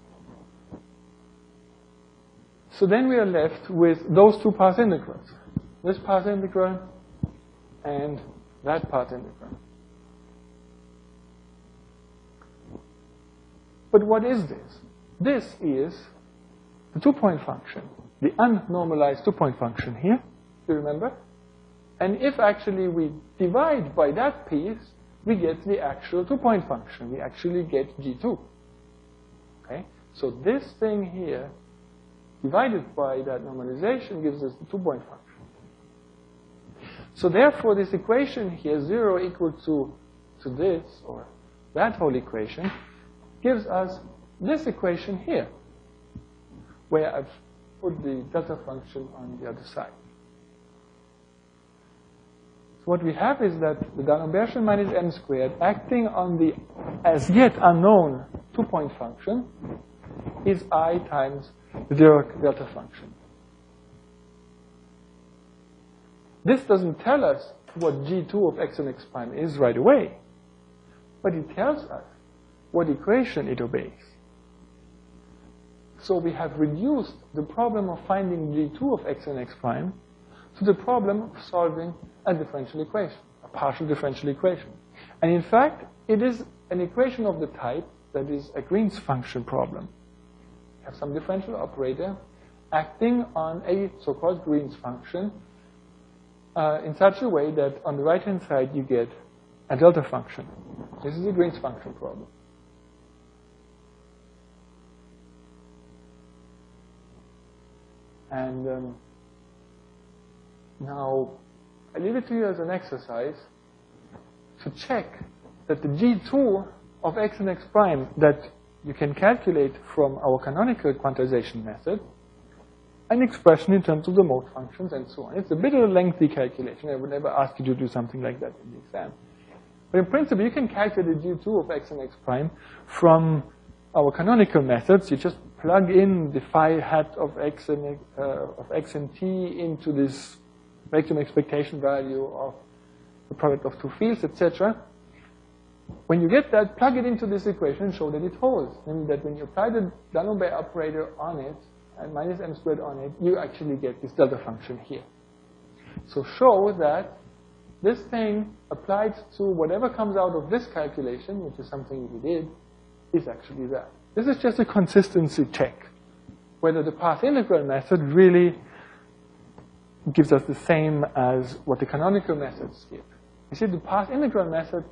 Speaker 1: So then we are left with those two path integrals. This path integral and that path integral. But what is this? This is the two-point function, the unnormalized two-point function here, you remember? And if actually we divide by that piece, we get the actual two-point function. We actually get G two. Okay? So this thing here, divided by that normalization, gives us the two-point function. So therefore, this equation here, zero equal to, to this, or that whole equation, gives us this equation here, where I've put the delta function on the other side. So what we have is that the D'Alembert minus m squared acting on the as yet unknown two-point function is I times the Dirac delta function. This doesn't tell us what G two of x and x prime is right away, but it tells us what equation it obeys. So we have reduced the problem of finding G two of x and x prime to the problem of solving a differential equation, a partial differential equation. And in fact, it is an equation of the type that is a Green's function problem. You have some differential operator acting on a so-called Green's function uh, in such a way that on the right-hand side you get a delta function. This is a Green's function problem. And um, now, I leave it to you as an exercise to check that the G two of x and x prime that you can calculate from our canonical quantization method, an expression in terms of the mode functions and so on. It's a bit of a lengthy calculation. I would never ask you to do something like that in the exam. But in principle, you can calculate the G two of x and x prime from our canonical methods. You just plug in the phi hat of x and uh, of x and t into this vacuum expectation value of the product of two fields, et cetera. When you get that, plug it into this equation and show that it holds. Namely, that when you apply the D'Alembert operator on it and minus m squared on it, you actually get this delta function here. So show that this thing applied to whatever comes out of this calculation, which is something we did, is actually that. This is just a consistency check, whether the path integral method really gives us the same as what the canonical methods give. You see, the path integral method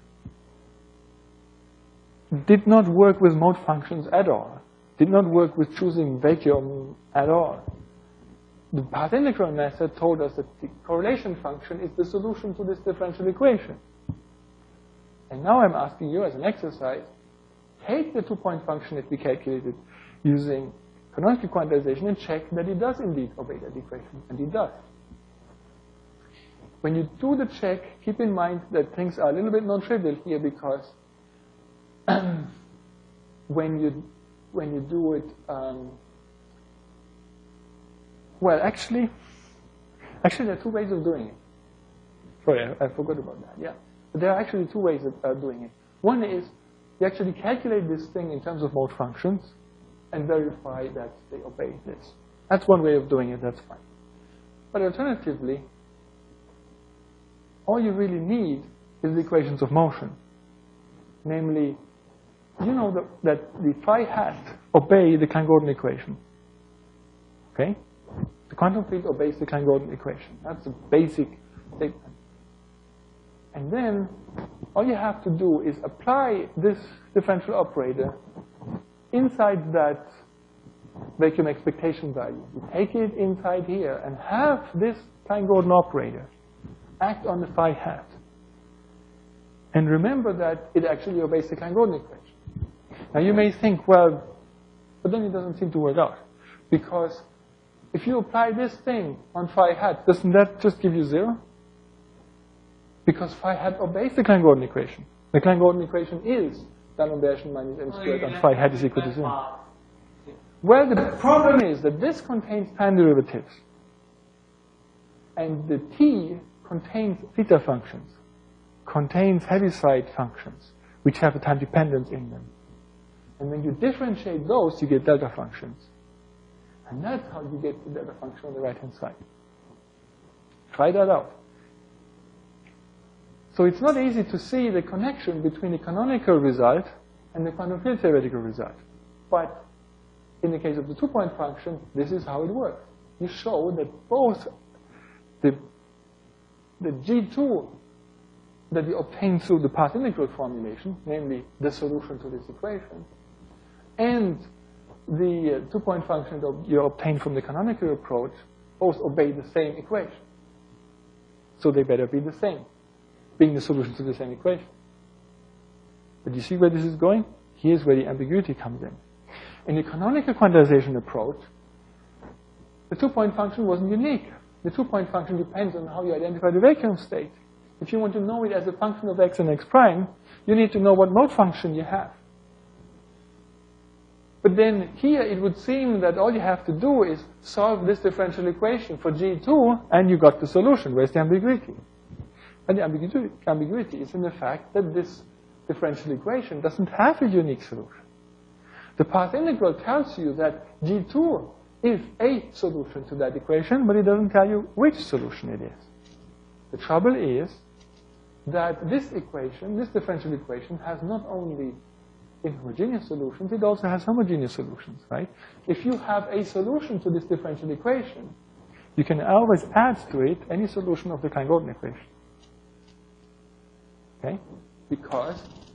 Speaker 1: did not work with mode functions at all, did not work with choosing vacuum at all. The path integral method told us that the correlation function is the solution to this differential equation. And now I'm asking you as an exercise, take the two-point function that we calculated using canonical quantization and check that it does indeed obey that equation, and it does. When you do the check, keep in mind that things are a little bit non-trivial here because when you when you do it, um, well, actually, actually there are two ways of doing it. Sorry, I, I forgot about that. Yeah, but there are actually two ways of uh, doing it. One is you actually calculate this thing in terms of mode functions and verify that they obey this. That's one way of doing it, that's fine. But alternatively, all you really need is the equations of motion. Namely, you know that, that the phi hat obey the Klein-Gordon equation. Okay? The quantum field obeys the Klein-Gordon equation. That's a basic statement. And then, all you have to do is apply this differential operator inside that vacuum expectation value. You take it inside here and have this Klein-Gordon operator act on the phi hat. And remember that it actually obeys the Klein-Gordon equation. Now you may think, well, but then it doesn't seem to work out. Because if you apply this thing on phi hat, doesn't that just give you zero? Because phi hat obeys the Klein-Gordon equation. The Klein-Gordon equation is D'Alembert minus m squared on phi hat is equal to zero. Well, the problem is that this contains time derivatives. And the t contains theta functions, contains Heaviside functions, which have a time dependence in them. And when you differentiate those, you get delta functions. And that's how you get the delta function on the right-hand side. Try that out. So it's not easy to see the connection between the canonical result and the quantum field theoretical result. But in the case of the two-point function, this is how it works. You show that both the, the G two that we obtain through the path integral formulation, namely the solution to this equation, and the uh, two-point function that you obtain from the canonical approach both obey the same equation. So they better be the same, being the solution to the same equation. But you see where this is going? Here's where the ambiguity comes in. In the canonical quantization approach, the two-point function wasn't unique. The two-point function depends on how you identify the vacuum state. If you want to know it as a function of x and x prime, you need to know what mode function you have. But then here it would seem that all you have to do is solve this differential equation for G two, and you got the solution. Where's the ambiguity? And the ambiguity, ambiguity is in the fact that this differential equation doesn't have a unique solution. The path integral tells you that G two is a solution to that equation, but it doesn't tell you which solution it is. The trouble is that this equation, this differential equation, has not only inhomogeneous solutions, it also has homogeneous solutions, right? If you have a solution to this differential equation, you can always add to it any solution of the Klein-Gordon equation. Okay? Because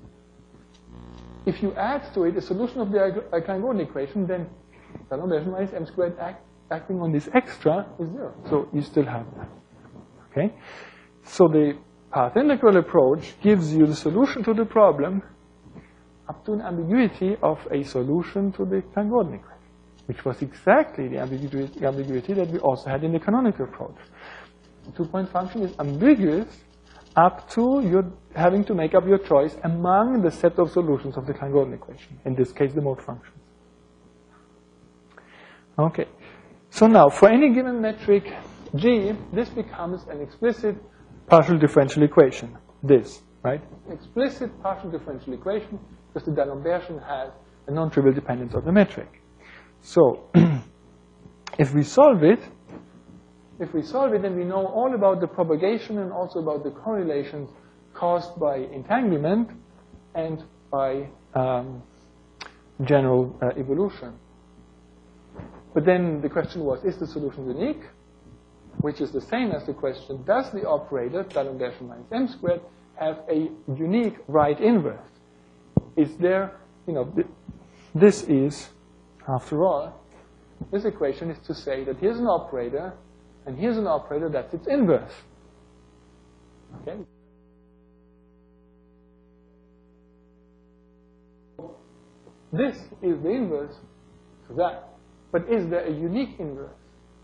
Speaker 1: if you add to it a solution of the Klein-Gordon equation, then D'Alembert minus m squared act, acting on this extra is zero. So you still have that. Okay? So the path integral approach gives you the solution to the problem up to an ambiguity of a solution to the Klein-Gordon equation, which was exactly the ambiguity, the ambiguity that we also had in the canonical approach. The two-point function is ambiguous up to your having to make up your choice among the set of solutions of the Klein-Gordon equation, in this case the mode functions. Okay, so now for any given metric G, this becomes an explicit partial differential equation, this, right? Explicit partial differential equation, because the D'Alembertian has a non-trivial dependence of the metric. So, if we solve it, if we solve it, then we know all about the propagation and also about the correlations caused by entanglement and by um, general uh, evolution. But then the question was, is the solution unique? Which is the same as the question, does the operator, D'Alembert minus m squared, have a unique right inverse? Is there, you know, th this is, after all, this equation is to say that here's an operator, and here's an operator that's its inverse. Okay? This is the inverse to that. But is there a unique inverse?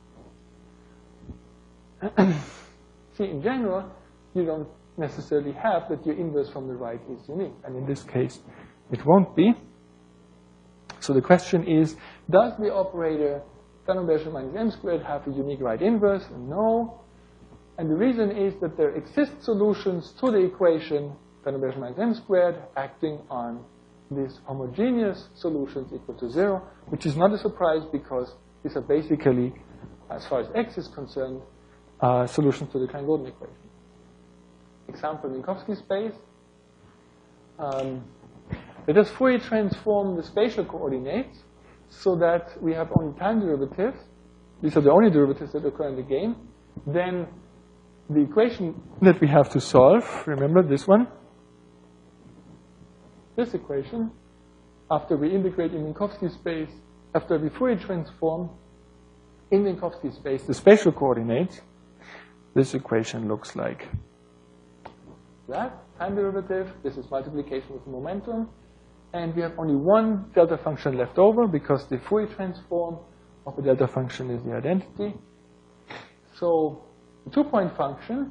Speaker 1: See, in general, you don't necessarily have that your inverse from the right is unique. And in this case, it won't be. So the question is, does the operator D'Alembert minus m squared have a unique right inverse? No. And the reason is that there exist solutions to the equation D'Alembert minus m squared acting on these homogeneous solutions equal to zero, which is not a surprise because these are basically, as far as x is concerned, uh, solutions to the Klein-Gordon equation. Example, Minkowski space. Um, let us Fourier transform the spatial coordinates so that we have only time derivatives. These are the only derivatives that occur in the game. Then the equation that we have to solve, remember this one, this equation, after we integrate in Minkowski space, after we Fourier transform in Minkowski space the spatial coordinates, this equation looks like that. Time derivative, this is multiplication with momentum. And we have only one delta function left over because the Fourier transform of a delta function is the identity. So the two-point function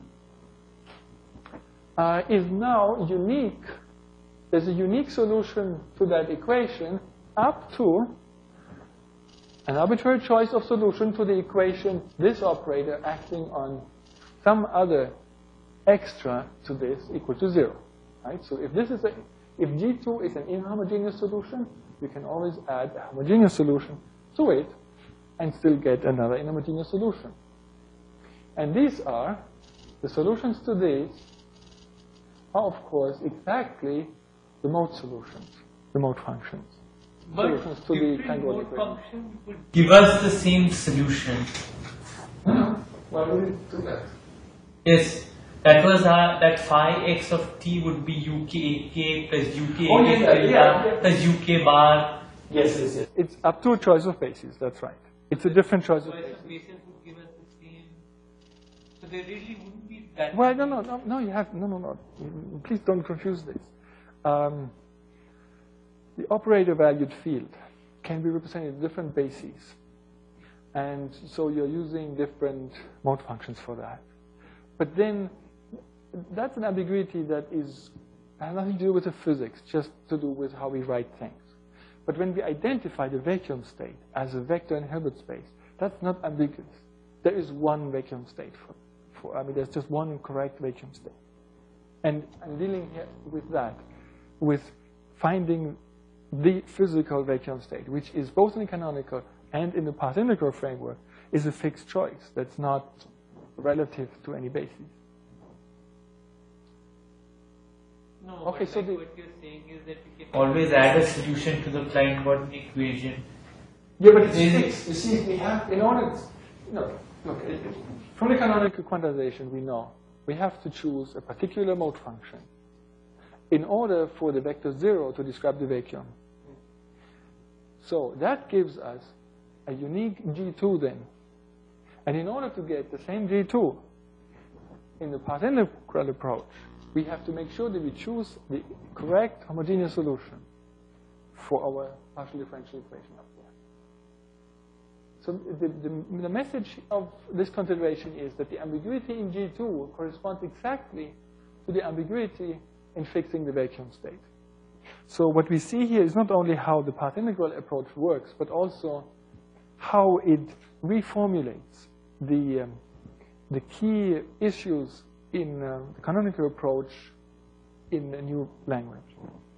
Speaker 1: uh, is now unique. There's a unique solution to that equation up to an arbitrary choice of solution to the equation, this operator acting on some other extra to this equal to zero. Right? So if this is a, if G two is an inhomogeneous solution, we can always add a homogeneous solution to it and still get another inhomogeneous solution. And these are, the solutions to these are, of course, exactly the mode solutions, the mode functions.
Speaker 2: But
Speaker 1: Solutions to the
Speaker 2: different
Speaker 1: Kantor
Speaker 2: mode
Speaker 1: equation.
Speaker 2: function would give us the same solution.
Speaker 1: No, why would it do that?
Speaker 2: Yes, that was our, that phi x of t would be uk plus uk
Speaker 1: Oh, yeah, yeah, yeah.
Speaker 2: plus uk bar.
Speaker 1: Yes, yes, yes. It's up to a choice of basis, that's right. It's a different choice of
Speaker 2: Choice
Speaker 1: basis.
Speaker 2: of basis would give us the same. So there really wouldn't be that.
Speaker 1: Well, no, no, no, no, you have, no, no, no. Please don't confuse this. Um, the operator valued field can be represented in different bases. And so you're using different mode functions for that. But then that's an ambiguity that is has nothing to do with the physics, just to do with how we write things. But when we identify the vacuum state as a vector in Hilbert space, that's not ambiguous. There is one vacuum state for, for I mean, there's just one correct vacuum state. And I'm dealing here with that, with finding the physical vacuum state, which is both in the canonical and in the path integral framework, is a fixed choice that's not relative to any basis.
Speaker 2: No,
Speaker 1: Okay,
Speaker 2: but
Speaker 1: so
Speaker 2: like
Speaker 1: the-
Speaker 2: what you're saying is that we can always add a solution to the Klein Gordon equation.
Speaker 1: Yeah, but it's
Speaker 2: Is it-
Speaker 1: fixed. You see, we have, in order, to, no, look, it- it- from the canonical quantization, we know we have to choose a particular mode function in order for the vector zero to describe the vacuum. So that gives us a unique G two then. And in order to get the same G two in the path integral approach, we have to make sure that we choose the correct homogeneous solution for our partial differential equation up there. So the, the, the message of this consideration is that the ambiguity in G two corresponds exactly to the ambiguity in fixing the vacuum state. So what we see here is not only how the path integral approach works, but also how it reformulates the, um, the key issues in uh, the canonical approach in a new language.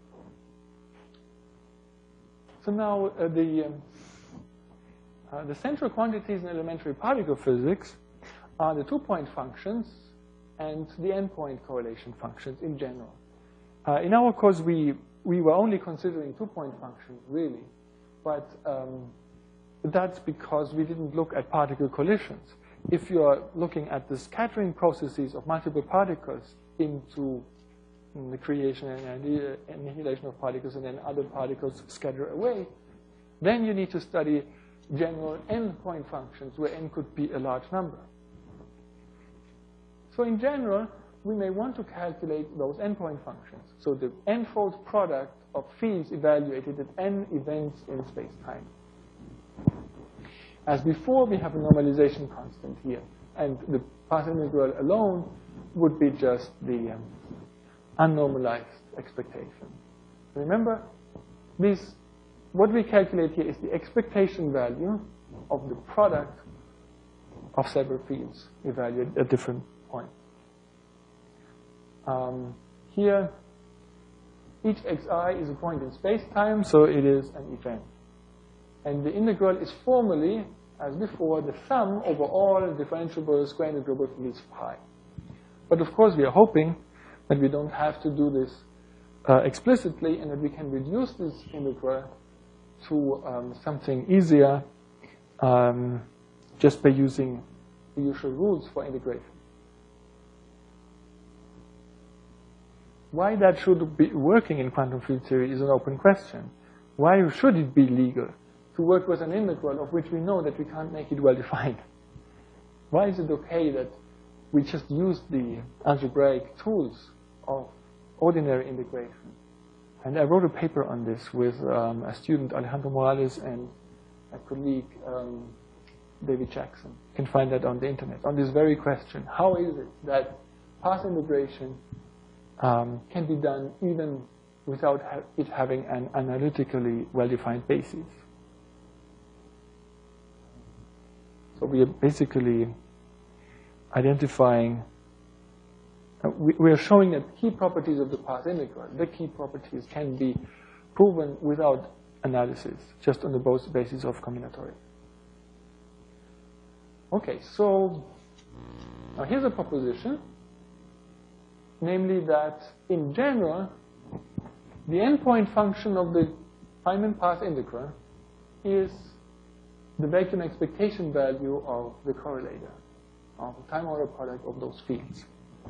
Speaker 1: So now uh, the, um, uh, the central quantities in elementary particle physics are the two-point functions and the endpoint correlation functions in general. Uh, in our course, we, we were only considering two-point functions, really. But um, that's because we didn't look at particle collisions. If you're looking at the scattering processes of multiple particles into the creation and annihilation of particles and then other particles scatter away, then you need to study general endpoint functions where n could be a large number. So in general, we may want to calculate those endpoint functions. So the n-fold product of fields evaluated at n events in space-time. As before, we have a normalization constant here. And the path integral alone would be just the um, unnormalized expectation. Remember, this, what we calculate here is the expectation value of the product of several fields evaluated at different points. Um, here, each xi is a point in space-time, so it is an event. And the integral is formally, as before, the sum over all differentiable square integrable fields phi. But of course, we are hoping that we don't have to do this uh, explicitly and that we can reduce this integral to um, something easier um, just by using the usual rules for integration. Why that should be working in quantum field theory is an open question. Why should it be legal to work with an integral of which we know that we can't make it well defined? Why is it okay that we just use the algebraic tools of ordinary integration. And I wrote a paper on this with um, a student, Alejandro Morales, and a colleague, um, David Jackson. You can find that on the internet, on this very question. How is it that path integration um, can be done even without ha it having an analytically well-defined basis? So we are basically identifying, uh, we, we are showing that key properties of the path integral, the key properties can be proven without analysis, just on the basis of combinatorics. Okay, so now here's a proposition, namely that in general, the endpoint function of the Feynman path integral is the vacuum expectation value of the correlator, of the time order product of those fields.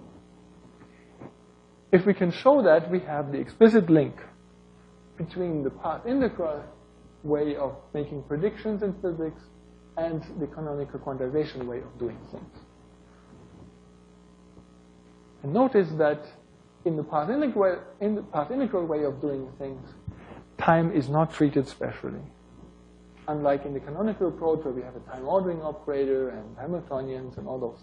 Speaker 1: If we can show that, we have the explicit link between the path integral way of making predictions in physics and the canonical quantization way of doing things. And notice that in the path integral, in the path integral way of doing things, time is not treated specially. Unlike in the canonical approach where we have a time ordering operator and Hamiltonians and all those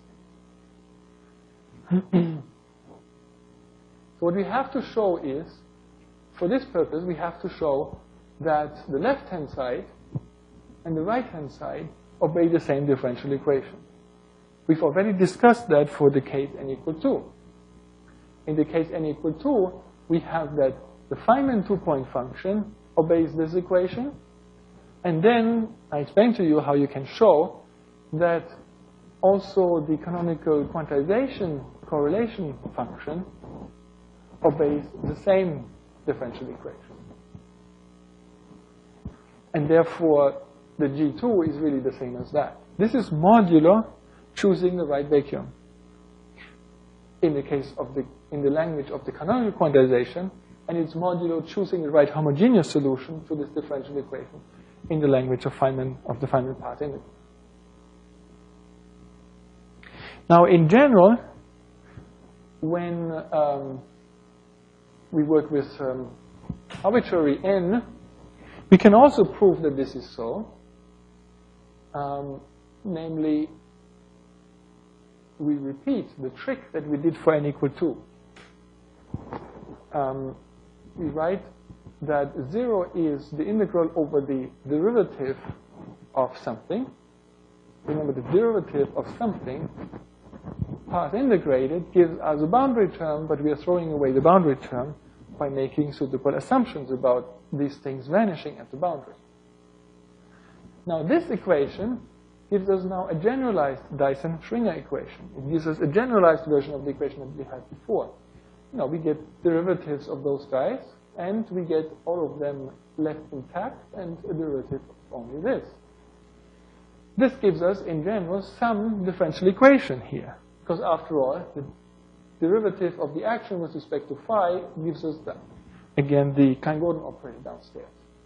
Speaker 1: things. So what we have to show is, for this purpose, we have to show that the left-hand side and the right-hand side obey the same differential equation. We've already discussed that for the case n equal two. In the case n equal two, we have that the Feynman two-point function obeys this equation. And then I explained to you how you can show that also the canonical quantization correlation function obeys the same differential equation. And therefore, the G two is really the same as that. This is modulo choosing the right vacuum. In the case of the, in the language of the canonical quantization, and it's modulo choosing the right homogeneous solution to this differential equation in the language of Feynman, of the Feynman path integral. Now, in general, when um, we work with um, arbitrary n, we can also prove that this is so. Um, namely, we repeat the trick that we did for n equal two. Um, we write that zero is the integral over the derivative of something. Remember, the derivative of something, path integrated, gives us a boundary term, but we are throwing away the boundary term by making suitable assumptions about these things vanishing at the boundary. Now, this equation gives us now a generalized Dyson-Schwinger equation. It gives us a generalized version of the equation that we had before. You know, we get derivatives of those guys, and we get all of them left intact, and a derivative of only this. This gives us, in general, some differential equation here. Because after all, the derivative of the action with respect to phi gives us, the, again, the Klein-Gordon operator downstairs.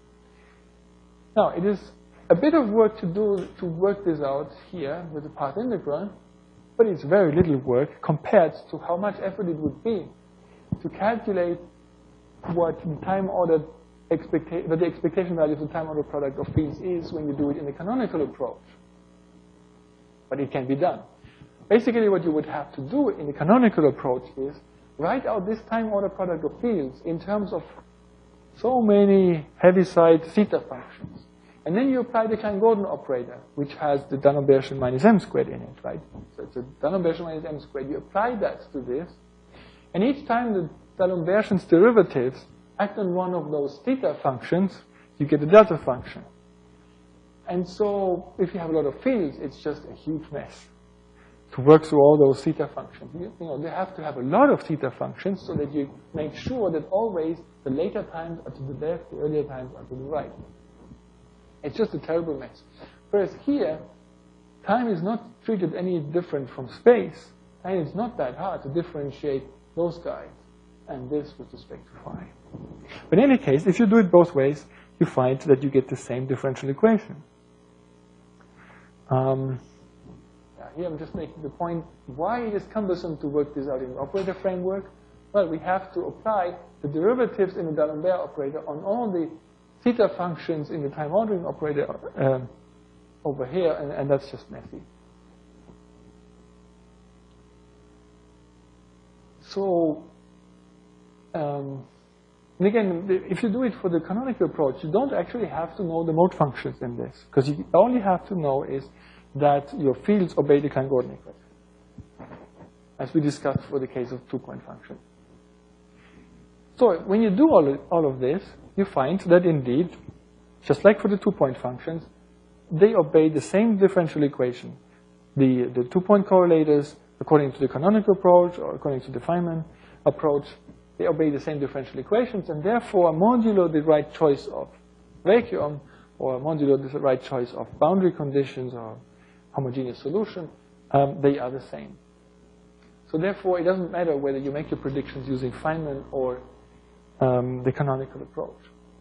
Speaker 1: Now, it is a bit of work to do to work this out here with the path integral, but it's very little work compared to how much effort it would be to calculate what the time ordered expectation, what the expectation value of the time ordered product of fields is when you do it in the canonical approach. But it can be done. Basically, what you would have to do in the canonical approach is write out this time ordered product of fields in terms of so many Heaviside theta functions. And then you apply the Klein-Gordon operator, which has the D'Alembert minus m squared in it, right? So it's a D'Alembert minus m squared. You apply that to this. And each time the D'Alembert's derivatives act on one of those theta functions, you get a delta function. And so if you have a lot of fields, it's just a huge mess to work through all those theta functions. You, you know, they have to have a lot of theta functions so that you make sure that always the later times are to the left, the earlier times are to the right. It's just a terrible mess. Whereas here, time is not treated any different from space, and it's not that hard to differentiate those guys and this with respect to phi. But in any case, if you do it both ways, you find that you get the same differential equation. Um, yeah, here I'm just making the point why it is cumbersome to work this out in an operator framework. Well, we have to apply the derivatives in the D'Alembert operator on all the theta functions in the time ordering operator um, over here, and, and that's just messy. So, um, and again, if you do it for the canonical approach, you don't actually have to know the mode functions in this, because you only have to know is that your fields obey the Klein-Gordon equation, as we discussed for the case of two-point function. So when you do all of, all of this, you find that indeed, just like for the two-point functions, they obey the same differential equation. The, the two-point correlators, according to the canonical approach or according to the Feynman approach, they obey the same differential equations, and therefore, modulo the right choice of vacuum, or modulo the right choice of boundary conditions or homogeneous solution, um, they are the same. So therefore, it doesn't matter whether you make your predictions using Feynman or um, the canonical approach.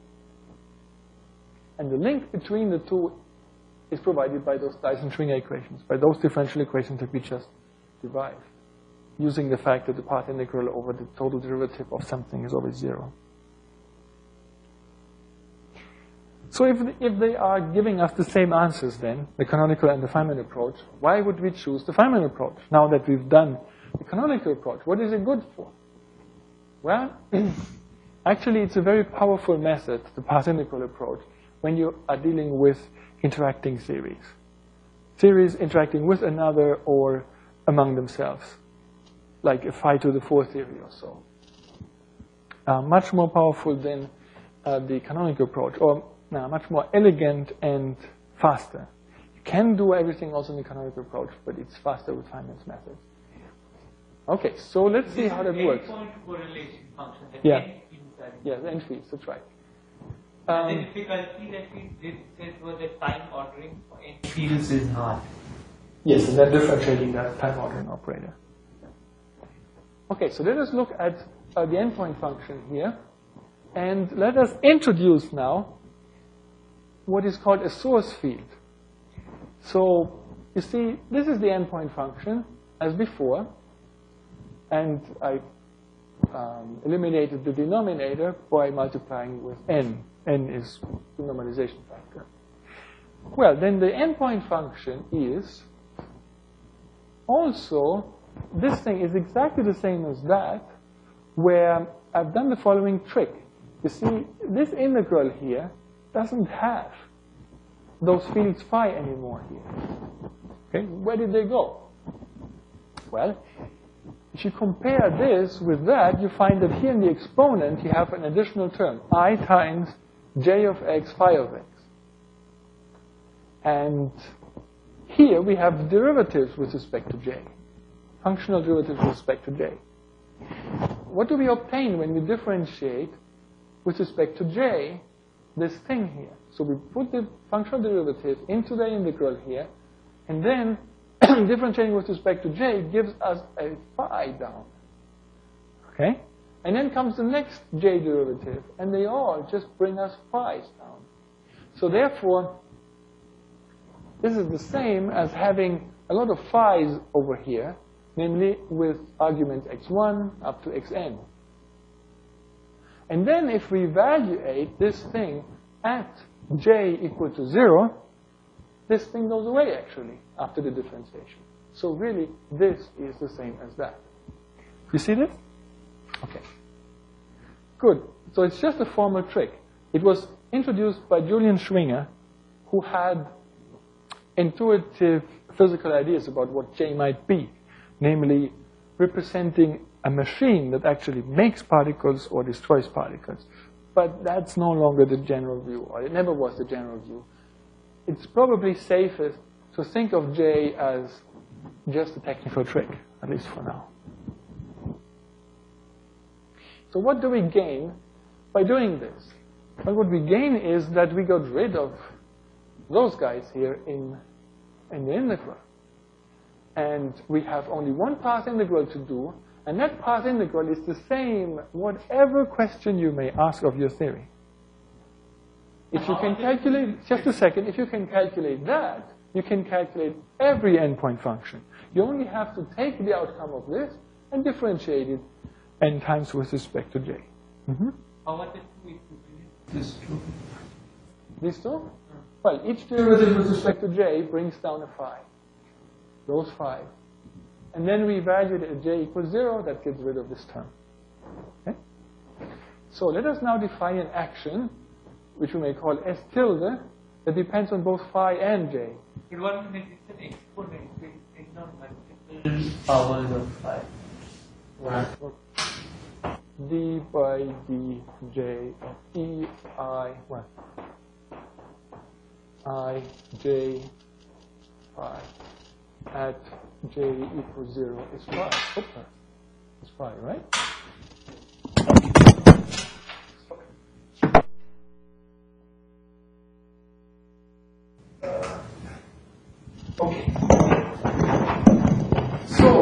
Speaker 1: And the link between the two is provided by those Dyson-Schwinger equations, by those differential equations that we just derived, using the fact that the path integral over the total derivative of something is always zero. So if, if they are giving us the same answers then, the canonical and the Feynman approach, why would we choose the Feynman approach? Now that we've done the canonical approach, what is it good for? Well, actually it's a very powerful method, the path integral approach, when you are dealing with interacting series. Series interacting with another or among themselves, like a phi to the fourth theory or so. Uh, much more powerful than uh, the canonical approach, or no, much more elegant and faster. You can do everything also in the canonical approach, but it's faster with Feynman's method. Okay, so let's see how that works.
Speaker 2: Endpoint correlation function. The
Speaker 1: Yeah.
Speaker 2: end fields.
Speaker 1: Yeah, the end fields, that's right.
Speaker 2: And
Speaker 1: Um,
Speaker 2: the difficulty that we did said was that time ordering for end fields is hard.
Speaker 1: Yes, and then differentiating that time ordering operator. Okay, so let us look at uh, the endpoint function here. And let us introduce now what is called a source field. So, you see, this is the endpoint function as before. And I um, eliminated the denominator by multiplying with n. n is the normalization factor. Well, then the endpoint function is also, this thing is exactly the same as that, where I've done the following trick. You see, this integral here doesn't have those fields phi anymore here. Okay, where did they go? Well, if you compare this with that, you find that here in the exponent you have an additional term, I times j of x phi of x. And here we have derivatives with respect to j, functional derivatives with respect to j. What do we obtain when we differentiate with respect to j this thing here? So we put the functional derivative into the integral here, and then differentiating with respect to j gives us a phi down. Okay? And then comes the next j derivative, and they all just bring us phi's down. So therefore, this is the same as having a lot of phi's over here, namely with arguments x one up to xn. And then if we evaluate this thing at j equal to zero, this thing goes away actually after the differentiation. So really, this is the same as that. You see this? Okay. Good. So it's just a formal trick. It was introduced by Julian Schwinger, who had intuitive physical ideas about what J might be, namely representing a machine that actually makes particles or destroys particles. But that's no longer the general view, or it never was the general view. It's probably safest to think of J as just a technical trick, at least for now. So what do we gain by doing this? Well, what we gain is that we got rid of those guys here in, in the integral. And we have only one path integral to do, and that path integral is the same whatever question you may ask of your theory. If you can calculate, just a second, if you can calculate that, you can calculate every endpoint function. You only have to take the outcome of this and differentiate it n times with respect to j. Mm-hmm.
Speaker 2: How much is this two?
Speaker 1: These two? Well, each derivative with respect to j brings down a phi. Those five. And then we evaluate it at j equals zero. That gets rid of this term. Okay? So let us now define an action, which we may call S tilde, that depends on both phi and j.
Speaker 2: It was an exponent. It's not multiple powers of phi.
Speaker 1: Right. D by dj of E I, well, I j phi at j equals zero is phi. Oops, it's phi, right? Okay. So,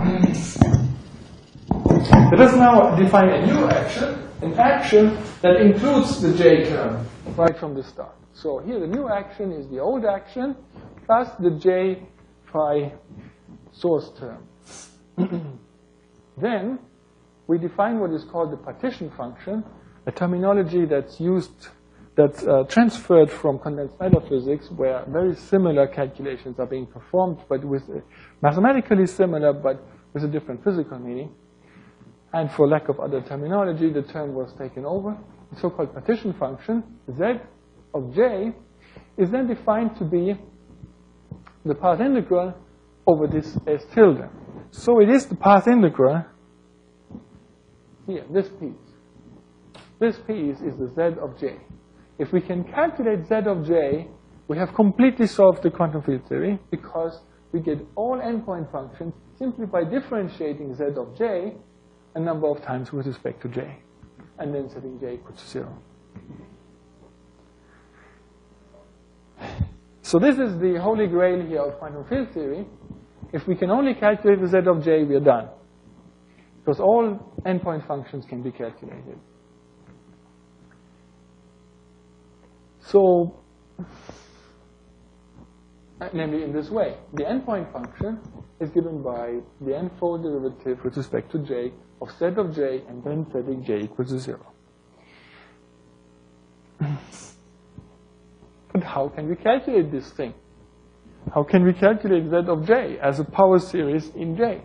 Speaker 1: let us now define a new action, an action that includes the j term right from the start. So here the new action is the old action plus the j phi source term. Then we define what is called the partition function, a terminology that's used, that's uh, transferred from condensed matter physics, where very similar calculations are being performed, but with a, mathematically similar, but with a different physical meaning. And for lack of other terminology, the term was taken over. The so-called partition function, z of j, is then defined to be the path integral over this S tilde. So it is the path integral here, this piece. This piece is the z of j. If we can calculate z of j, we have completely solved the quantum field theory, because we get all endpoint functions simply by differentiating z of j a number of times with respect to j, and then setting j equal to zero. So this is the holy grail here of quantum field theory. If we can only calculate the z of j, we are done, because all endpoint functions can be calculated. So, namely in this way, the endpoint function is given by the n-fold derivative with respect to j of z of j, and then setting j equals to zero. But how can we calculate this thing? How can we calculate z of j as a power series in j?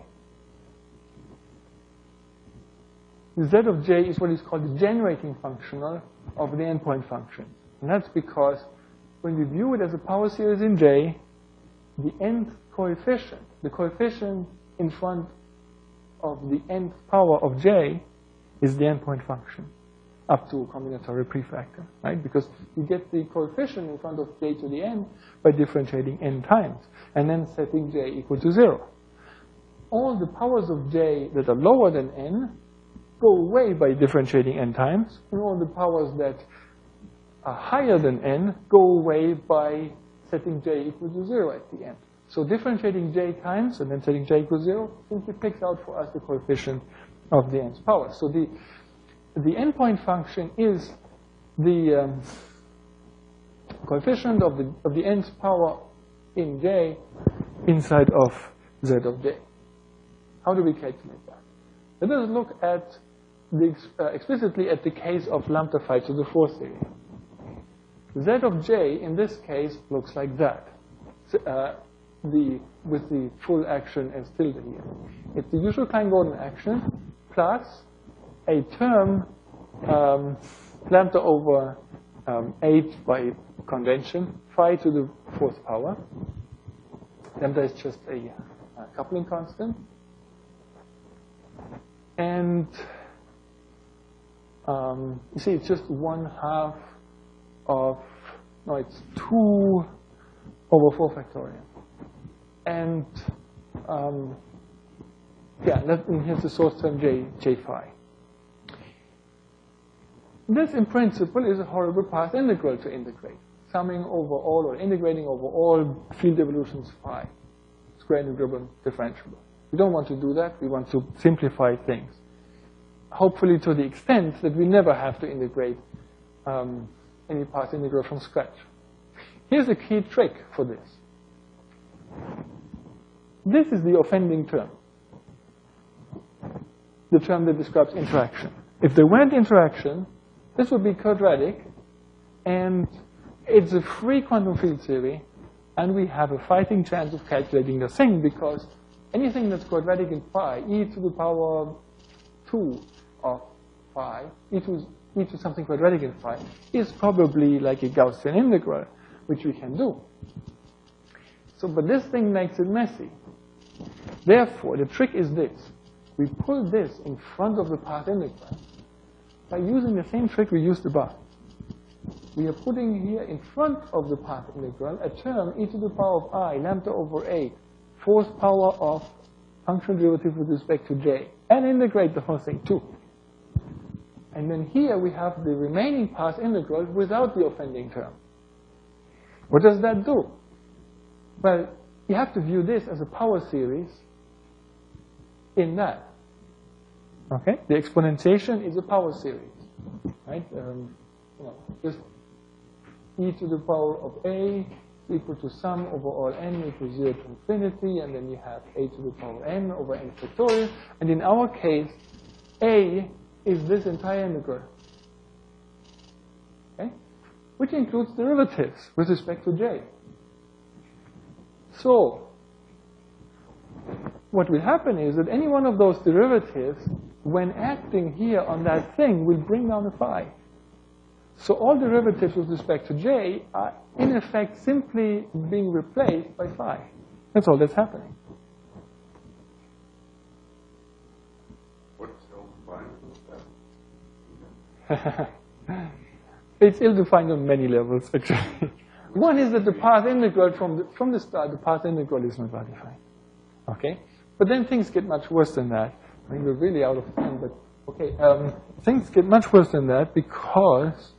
Speaker 1: Z of j is what is called the generating functional of the endpoint function. And that's because when we view it as a power series in j, the nth coefficient, the coefficient in front of the nth power of j, is the endpoint function, up to a combinatorial prefactor, right? Because you get the coefficient in front of j to the n by differentiating n times, and then setting j equal to zero. All the powers of j that are lower than n go away by differentiating n times, and all the powers that are higher than n go away by setting j equal to zero at the end. So differentiating j times and then setting j equals zero simply picks out for us the coefficient of the nth power. So the the endpoint function is the um, coefficient of the of the nth power in j inside of z of j. How do we calculate that? Let us look at the, uh, explicitly at the case of lambda phi to the fourth theory. Z of j in this case looks like that. Uh, the with the full action as tilde here. It's the usual Klein-Gordon action plus a term um, lambda over um, eight by convention, phi to the fourth power. Lambda is just a, a coupling constant. And um, you see, it's just one half of, no, it's two over four factorial. And um, yeah, let, and here's the source term j, j phi. This, in principle, is a horrible path integral to integrate, summing over all or integrating over all field evolutions phi, square integrable differentiable. We don't want to do that. We want to simplify things, hopefully to the extent that we never have to integrate um, any path integral from scratch. Here's a key trick for this. this is the offending term, the term that describes interaction. If there weren't interaction, this would be quadratic, and it's a free quantum field theory, and we have a fighting chance of calculating the thing, because anything that's quadratic in phi, e to the power two of phi, e to, e to something quadratic in phi, is probably like a Gaussian integral, which we can do. So, but this thing makes it messy. Therefore, the trick is this. We pull this in front of the path integral by using the same trick we used above. We are putting here in front of the path integral a term e to the power of I, lambda over eight, fourth power of functional derivative with respect to j, and integrate the whole thing too. And then here we have the remaining path integral without the offending term. What does that do? Well, you have to view this as a power series in that. Okay? The exponentiation is a power series. Right? Um, you know, just e to the power of a equal to sum over all n equals zero to infinity, and then you have a to the power n over n factorial. And in our case, a is this entire integral. Okay? Which includes derivatives with respect to j. So, what will happen is that any one of those derivatives, when acting here on that thing, will bring down a phi. So all derivatives with respect to j are, in effect, simply being replaced by phi. That's all that's happening.
Speaker 3: What's ill-defined?
Speaker 1: It's ill-defined on many levels, actually. One is that the path integral from the, from the start, the path integral is not well-defined. Okay? But then things get much worse than that. I mean, we're really out of time, but okay. Um, things get much worse than that because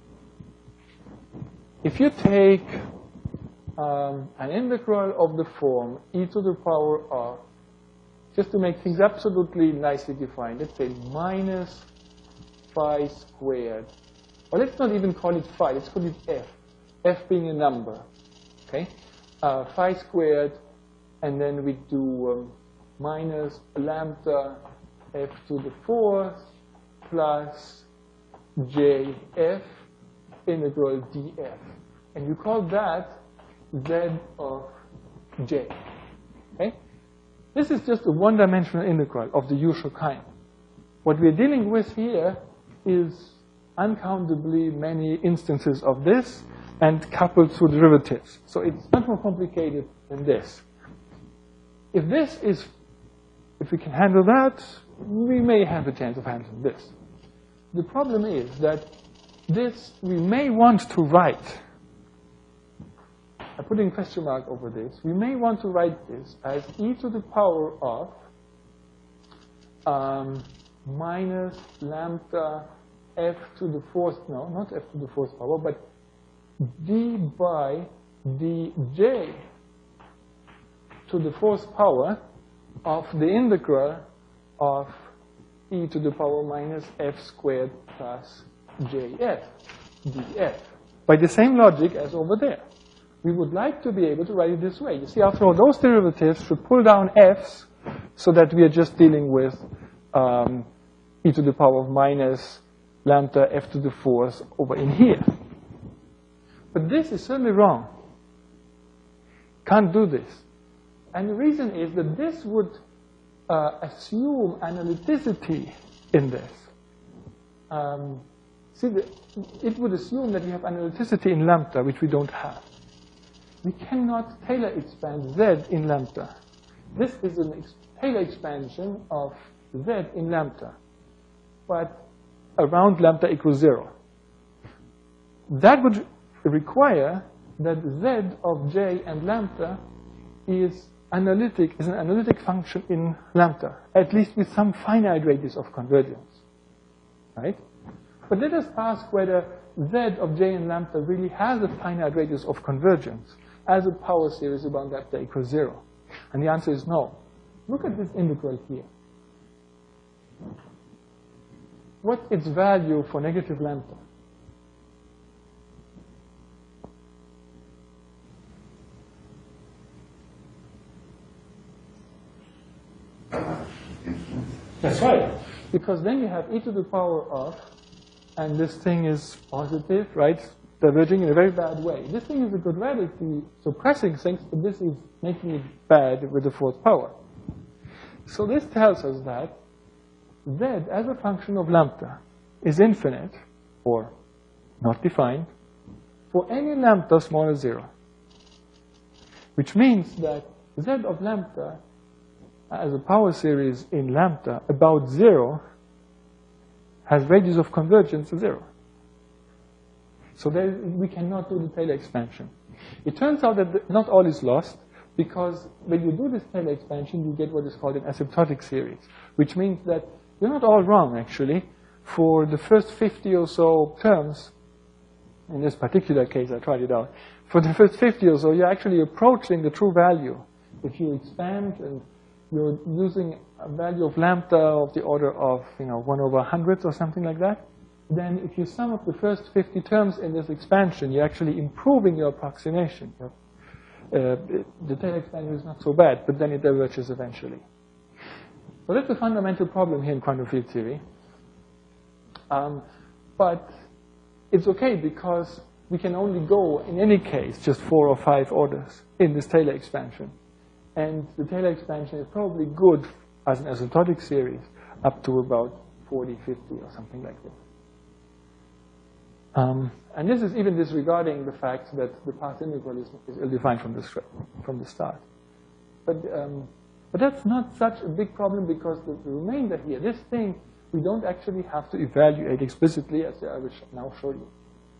Speaker 1: if you take um, an integral of the form e to the power of, just to make things absolutely nicely defined, let's say minus phi squared, or let's not even call it phi, let's call it f, f being a number, okay? Uh, phi squared, and then we do um, minus lambda f to the fourth plus jf integral df. And you call that z of j. Okay? This is just a one-dimensional integral of the usual kind. What we're dealing with here is uncountably many instances of this and coupled through derivatives. So it's much more complicated than this. If this is, if we can handle that, we may have a chance of handling this. The problem is that this, we may want to write, I'm putting a question mark over this, we may want to write this as e to the power of um, minus lambda f to the fourth, no, not f to the fourth power, but d by dj to the fourth power of the integral of e to the power minus f squared plus jf df. By the same logic as over there. We would like to be able to write it this way. You see, after all, those derivatives should pull down f's so that we are just dealing with um, e to the power of minus lambda f to the fourth over in here. But this is certainly wrong. Can't do this. And the reason is that this would uh, assume analyticity in this. Um, see, the, it would assume that we have analyticity in lambda, which we don't have. We cannot Taylor expand z in lambda. This is a ex Taylor expansion of z in lambda, but around lambda equals zero. That would require that z of j and lambda is analytic, is an analytic function in lambda, at least with some finite radius of convergence, right? But let us ask whether z of j and lambda really has a finite radius of convergence as a power series around lambda equals zero. And the answer is no. Look at this integral here. What's its value for negative lambda? That's right. Because then you have e to the power of, and this thing is positive, right? Diverging in a very bad way. This thing is a quadratically suppressing things, but this is making it bad with the fourth power. So this tells us that z as a function of lambda is infinite, or not defined, for any lambda smaller than zero. Which means that z of lambda as a power series in lambda about zero has radius of convergence of zero. So there, we cannot do the Taylor expansion. It turns out that the, not all is lost, because when you do this Taylor expansion, you get what is called an asymptotic series, which means that you're not all wrong, actually. For the first fifty or so terms, in this particular case, I tried it out, for the first fifty or so, you're actually approaching the true value. If you expand and you're using a value of lambda of the order of, you know, one over hundreds or something like that, then if you sum up the first fifty terms in this expansion, you're actually improving your approximation. Uh, the Taylor expansion is not so bad, but then it diverges eventually. So that's a fundamental problem here in quantum field theory. Um, but it's okay because we can only go, in any case, just four or five orders in this Taylor expansion. And the Taylor expansion is probably good as an asymptotic series up to about forty, fifty, or something like this. Um, and this is even disregarding the fact that the path integral is, is ill-defined from the, from the start. But, um, but that's not such a big problem because the, the remainder here, this thing, we don't actually have to evaluate explicitly, as I will now show you.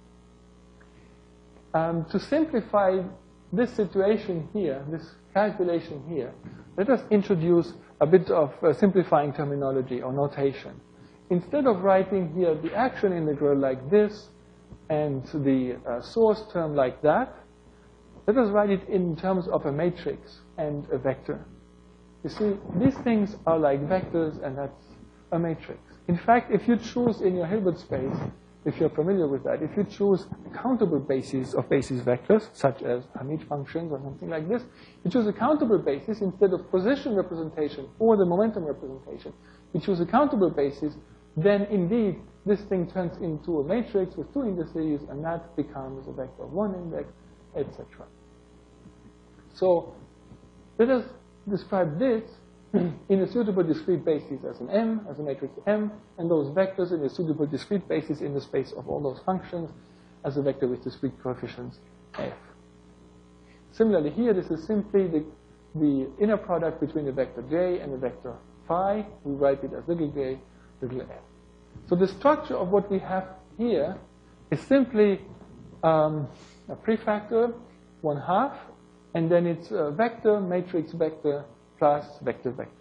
Speaker 1: Um, to simplify this situation here, this calculation here, let us introduce a bit of uh, simplifying terminology or notation. Instead of writing here the action integral like this and the uh, source term like that, let us write it in terms of a matrix and a vector. You see, these things are like vectors, and that's a matrix. In fact, if you choose in your Hilbert space, if you're familiar with that, if you choose a countable basis of basis vectors, such as Hamid functions or something like this, you choose a countable basis instead of position representation or the momentum representation. You choose a countable basis, then indeed this thing turns into a matrix with two indices, and that becomes a vector of one index, et cetera. So let us describe this in a suitable discrete basis as an M, as a matrix M, and those vectors in a suitable discrete basis in the space of all those functions as a vector with discrete coefficients F. Similarly here, this is simply the, the inner product between the vector J and the vector phi. We write it as little j, little f. So the structure of what we have here is simply um, a prefactor, one half, and then it's a vector, matrix vector, plus vector vector.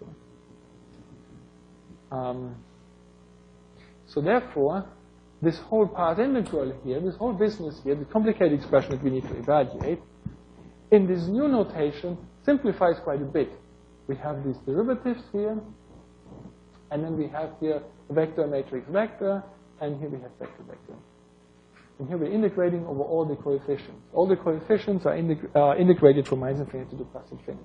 Speaker 1: Um, so therefore, this whole path integral here, this whole business here, the complicated expression that we need to evaluate, in this new notation, simplifies quite a bit. We have these derivatives here, and then we have here vector, matrix, vector, and here we have vector, vector. And here we're integrating over all the coefficients. All the coefficients are integ uh, integrated from minus infinity to plus infinity.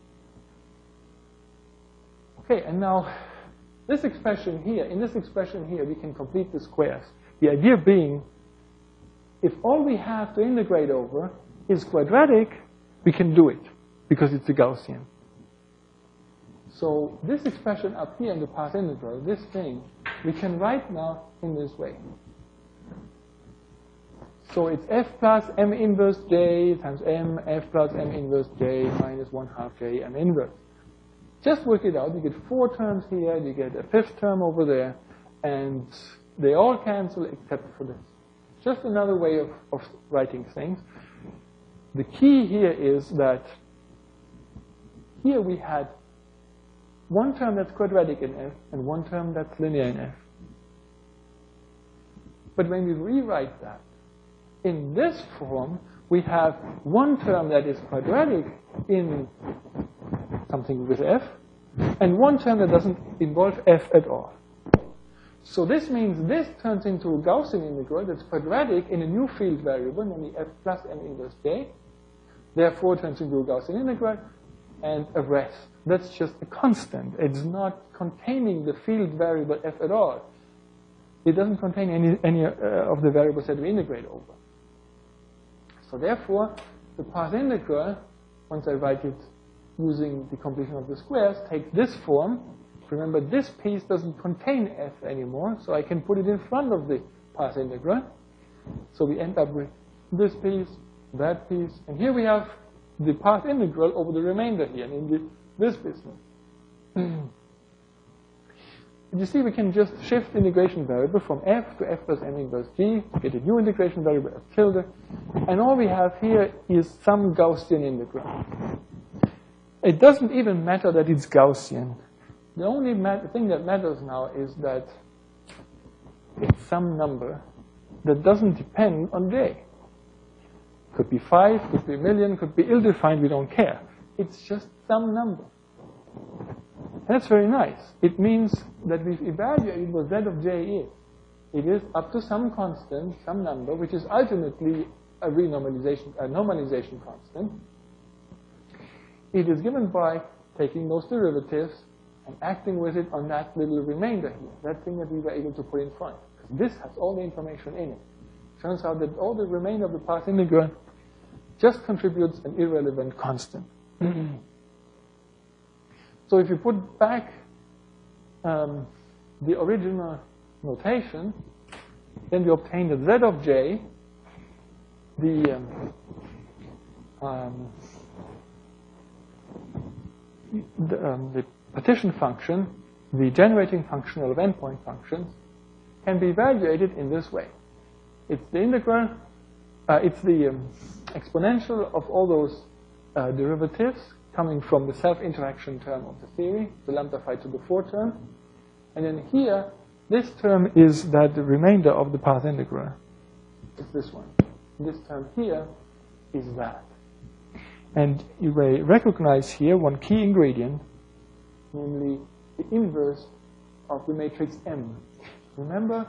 Speaker 1: Okay, and now this expression here, in this expression here, we can complete the squares. The idea being, if all we have to integrate over is quadratic, we can do it, because it's a Gaussian. So this expression up here in the path integral, this thing, we can write now in this way. So it's f plus m inverse j times m, f plus m inverse j minus one half j m inverse. Just work it out. You get four terms here, you get a fifth term over there, and they all cancel except for this. Just another way of, of writing things. The key here is that here we had one term that's quadratic in f and one term that's linear in f. But when we rewrite that, in this form, we have one term that is quadratic in something with f, and one term that doesn't involve f at all. So this means this turns into a Gaussian integral that's quadratic in a new field variable, namely f plus m inverse j. Therefore, it turns into a Gaussian integral. and a rest. That's just a constant. It's not containing the field variable f at all. It doesn't contain any, any uh, of the variables that we integrate over. So therefore, the path integral, once I write it using the completion of the squares, takes this form. Remember, this piece doesn't contain f anymore, so I can put it in front of the path integral. So we end up with this piece, that piece, and here we have the path integral over the remainder here, and in the, this business. You see, we can just shift integration variable from f to f plus m inverse g, get a new integration variable f tilde, and all we have here is some Gaussian integral. It doesn't even matter that it's Gaussian. The only thing that matters now is that it's some number that doesn't depend on j. Could be five, could be a million, could be ill-defined, we don't care. It's just some number. And that's very nice. It means that we've evaluated what z of j is. It is up to some constant, some number, which is ultimately a renormalization, a normalization constant. It is given by taking those derivatives and acting with it on that little remainder here, that thing that we were able to put in front. Because this has all the information in it. Turns out that all the remainder of the path integral just contributes an irrelevant constant. So if you put back um, the original notation, then we obtain that z of j, the um, um, the, um, the partition function, the generating function of endpoint functions, can be evaluated in this way. It's the integral, uh, it's the um, exponential of all those uh, derivatives coming from the self-interaction term of the theory, the lambda phi to the four term. And then here, this term is that the remainder of the path integral. It's this one. This term here is that. And you may recognize here one key ingredient, namely the inverse of the matrix M. Remember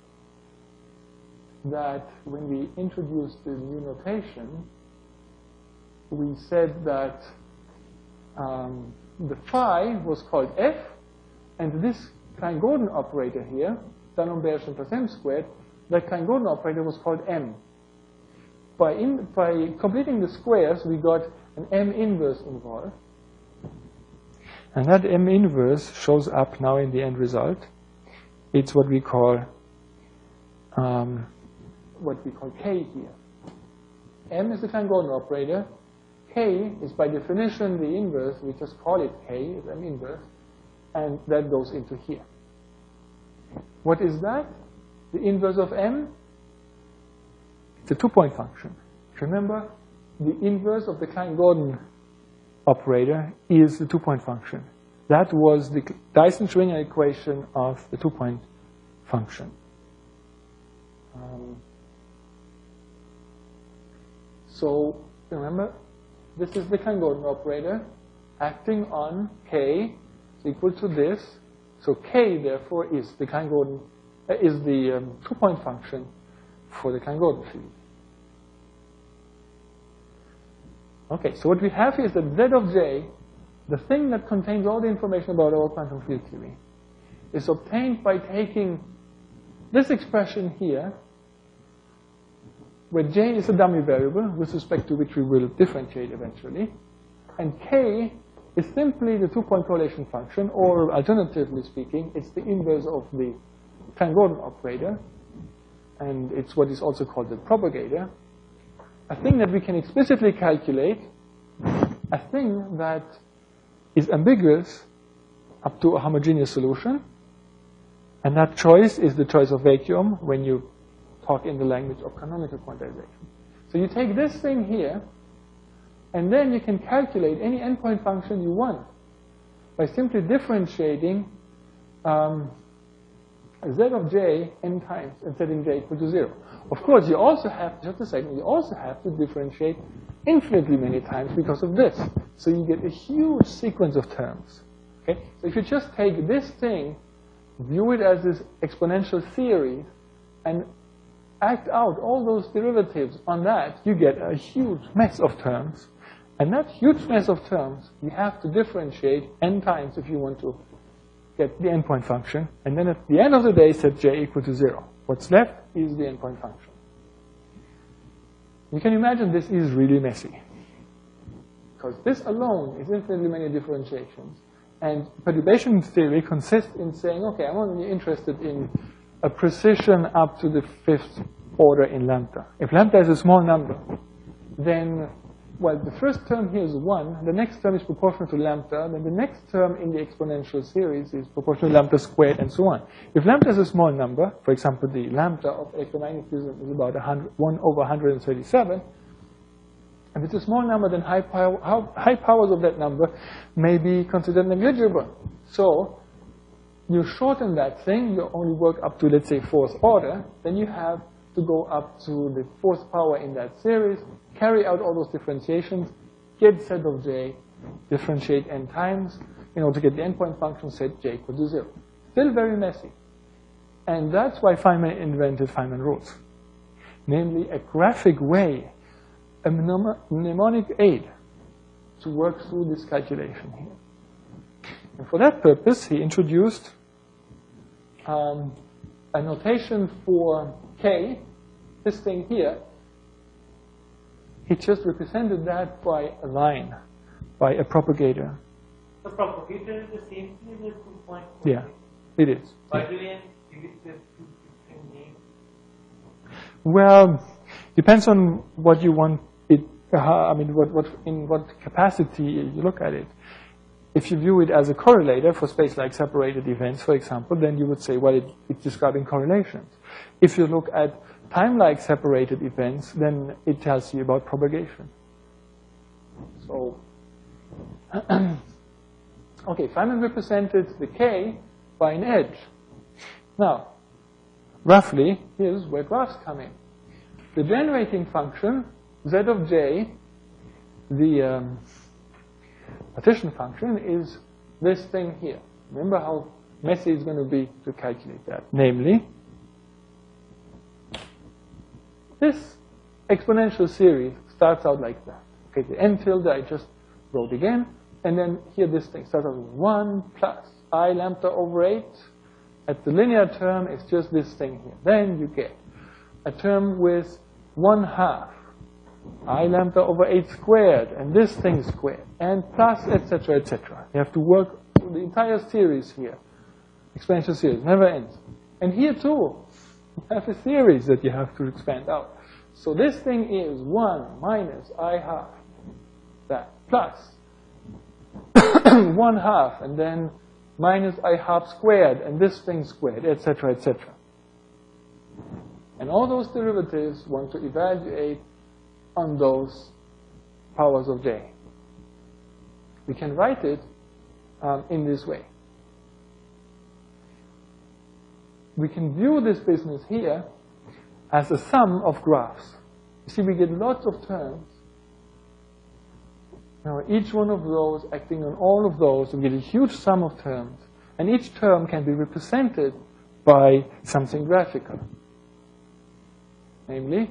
Speaker 1: that when we introduced the new notation, we said that um, the phi was called f, and this Klein-Gordon operator here, D'Alembert plus m squared, that Klein-Gordon operator was called m. By, in, by completing the squares, we got an m inverse involved. And that m inverse shows up now in the end result. It's what we call um, what we call k here. M is the Klein-Gordon operator. K is by definition the inverse. We just call it k, it's m inverse, and that goes into here. What is that? The inverse of m? It's a two-point function. Remember, the inverse of the Klein-Gordon operator is the two-point function. That was the Dyson-Schwinger equation of the two-point function. Um, so remember, this is the Klein-Gordon operator acting on k is equal to this. So k, therefore, is the Klein-Gordon uh, is the um, two-point function for the Klein-Gordon field. Okay, so what we have here is that z of j, the thing that contains all the information about our quantum field theory, is obtained by taking this expression here, where j is a dummy variable with respect to which we will differentiate eventually, and k is simply the two-point correlation function, or alternatively speaking, it's the inverse of the Klein-Gordon operator, and it's what is also called the propagator. A thing that we can explicitly calculate, a thing that is ambiguous up to a homogeneous solution, and that choice is the choice of vacuum when you talk in the language of canonical quantization. So you take this thing here, and then you can calculate any endpoint function you want by simply differentiating um, z of j n times and setting j equal to zero. Of course, you also have, just a second, you also have to differentiate infinitely many times because of this. So you get a huge sequence of terms. Okay? So if you just take this thing, view it as this exponential series, and act out all those derivatives on that, you get a huge mess of terms. And that huge mess of terms, you have to differentiate n times if you want to get the endpoint function. And then at the end of the day, set j equal to zero. What's left is the endpoint function. You can imagine this is really messy, because this alone is infinitely many differentiations. And perturbation theory consists in saying, okay, I'm only interested in a precision up to the fifth order in lambda. If lambda is a small number, then, well, the first term here is one, the next term is proportional to lambda, then the next term in the exponential series is proportional to lambda squared, and so on. If lambda is a small number, for example, the lambda of electromagnetism is about one over one hundred thirty-seven, if it's a small number, then high, power, high powers of that number may be considered negligible. So you shorten that thing, you only work up to, let's say, fourth order, then you have to go up to the fourth power in that series, carry out all those differentiations, get set of j, differentiate n times, in order to get the endpoint function, set j equal to zero. Still very messy. And that's why Feynman invented Feynman rules. Namely, a graphic way, a mnemonic aid to work through this calculation here. And for that purpose, he introduced um, a notation for k, this thing here. He just represented that by a line, by a propagator.
Speaker 2: The propagator is the same thing as two point four.
Speaker 1: Yeah, it is.
Speaker 2: Why
Speaker 1: yeah.
Speaker 2: do we give it the two different names?
Speaker 1: Well, depends on what you want it, uh, I mean, what, what, in what capacity you look at it. If you view it as a correlator for space-like separated events, for example, then you would say, well, it, it's describing correlations. If you look at time-like separated events, then it tells you about propagation. So, okay, Feynman represented the k by an edge. Now, roughly, here's where graphs come in. The generating function, z of j, the um, partition function, is this thing here. Remember how messy it's going to be to calculate that. Namely, this exponential series starts out like that. Okay, the n tilde I just wrote again, and then here this thing starts out with one plus I lambda over eight. At the linear term, it's just this thing here. Then you get a term with one half I lambda over eight squared, and this thing squared, and plus, et cetera, et cetera. You have to work through the entire series here. Exponential series, never ends. And here too, you have a series that you have to expand out. So this thing is one minus I half that, plus one half, and then minus I half squared, and this thing squared, et cetera, et cetera. And all those derivatives want to evaluate on those powers of j. We can write it um, in this way. We can view this business here as a sum of graphs. You see, we get lots of terms. Now, each one of those acting on all of those, we get a huge sum of terms. And each term can be represented by something graphical. Namely,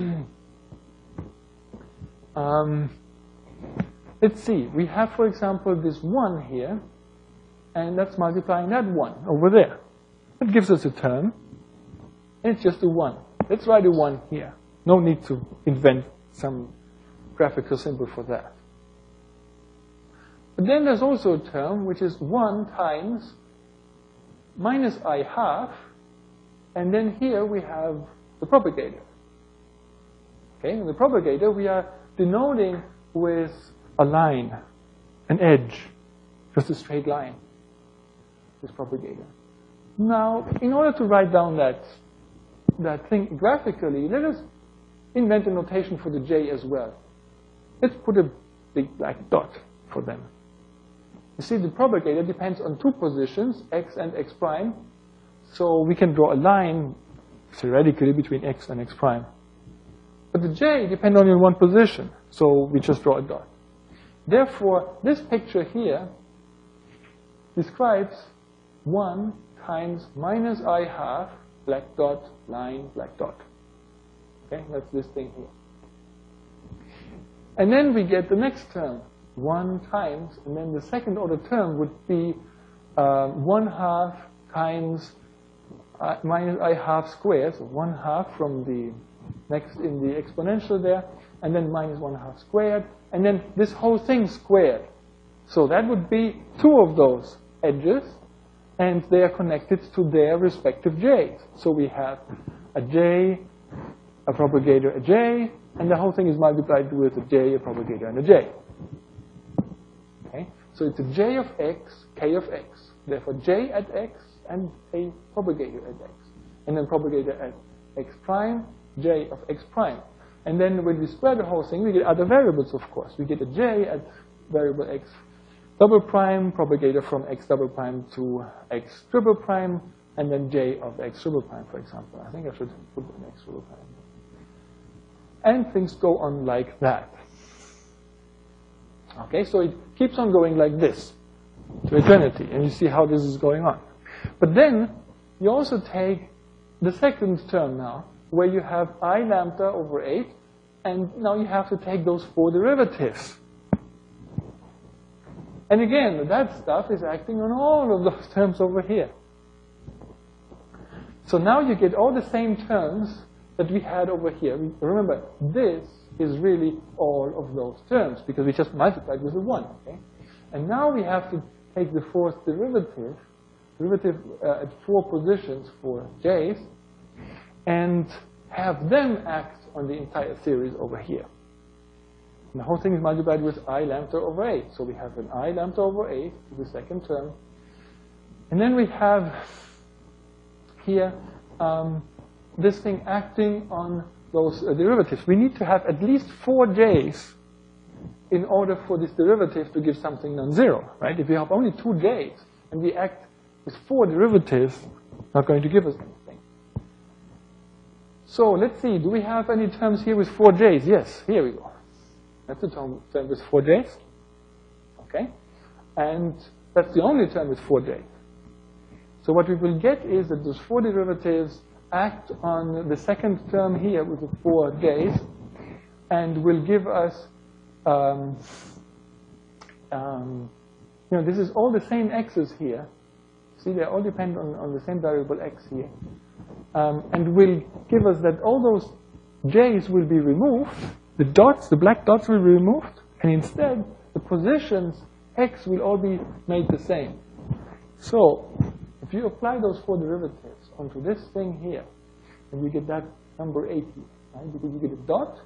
Speaker 1: um, let's see. We have, for example, this one here, and that's multiplying that one over there. That gives us a term, and it's just a one. Let's write a one here. No need to invent some graphical symbol for that. But then there's also a term which is one times minus I half, and then here we have the propagator. Okay, and the propagator we are denoting with a line, an edge, just a straight line, this propagator. Now, in order to write down that, that thing graphically, let us invent a notation for the j as well. Let's put a big black dot for them. You see, the propagator depends on two positions, x and x prime. So we can draw a line, theoretically, between x and x prime. But the j depends only on one position, so we just draw a dot. Therefore, this picture here describes one times minus I half, black dot, line, black dot. Okay, that's this thing here. And then we get the next term, one times, and then the second order term would be uh, one half times uh, minus I half squared, so one half from the next in the exponential there, and then minus one half squared, and then this whole thing squared. So that would be two of those edges, and they are connected to their respective j's. So we have a j, a propagator, a j, and the whole thing is multiplied with a j, a propagator, and a j. Okay? So it's a j of x, k of x. Therefore, j at x and a propagator at x. And then propagator at x prime, j of x prime. And then when we square the whole thing, we get other variables, of course. We get a j at variable x double prime, propagator from x double prime to x triple prime, and then j of x triple prime, for example. I think I should put an x triple prime. And things go on like that. Okay, so it keeps on going like this to eternity, and you see how this is going on. But then you also take the second term now, where you have I lambda over eight, and now you have to take those four derivatives. And again, that stuff is acting on all of those terms over here. So now you get all the same terms that we had over here. Remember, this is really all of those terms, because we just multiplied with the one. Okay? And now we have to take the fourth derivative, derivative uh, at four positions for j's, and have them act on the entire series over here. And the whole thing is multiplied with I lambda over eight. So we have an I lambda over eight to the second term. And then we have here um, this thing acting on those uh, derivatives. We need to have at least four j's in order for this derivative to give something non-zero, right? If we have only two j's and we act with four derivatives, it's not going to give us anything. So let's see, do we have any terms here with four j's? Yes, here we go. That's a term, term with four j's. Okay? And that's the only term with four j's. So what we will get is that those four derivatives act on the second term here with the four j's and will give us, um, um, you know, this is all the same x's here. See, they all depend on, on the same variable x here. Um, and will give us that all those j's will be removed. The dots, the black dots will be removed. And instead, the positions x will all be made the same. So if you apply those four derivatives onto this thing here, and you get that number eighty, right? Because you get a dot,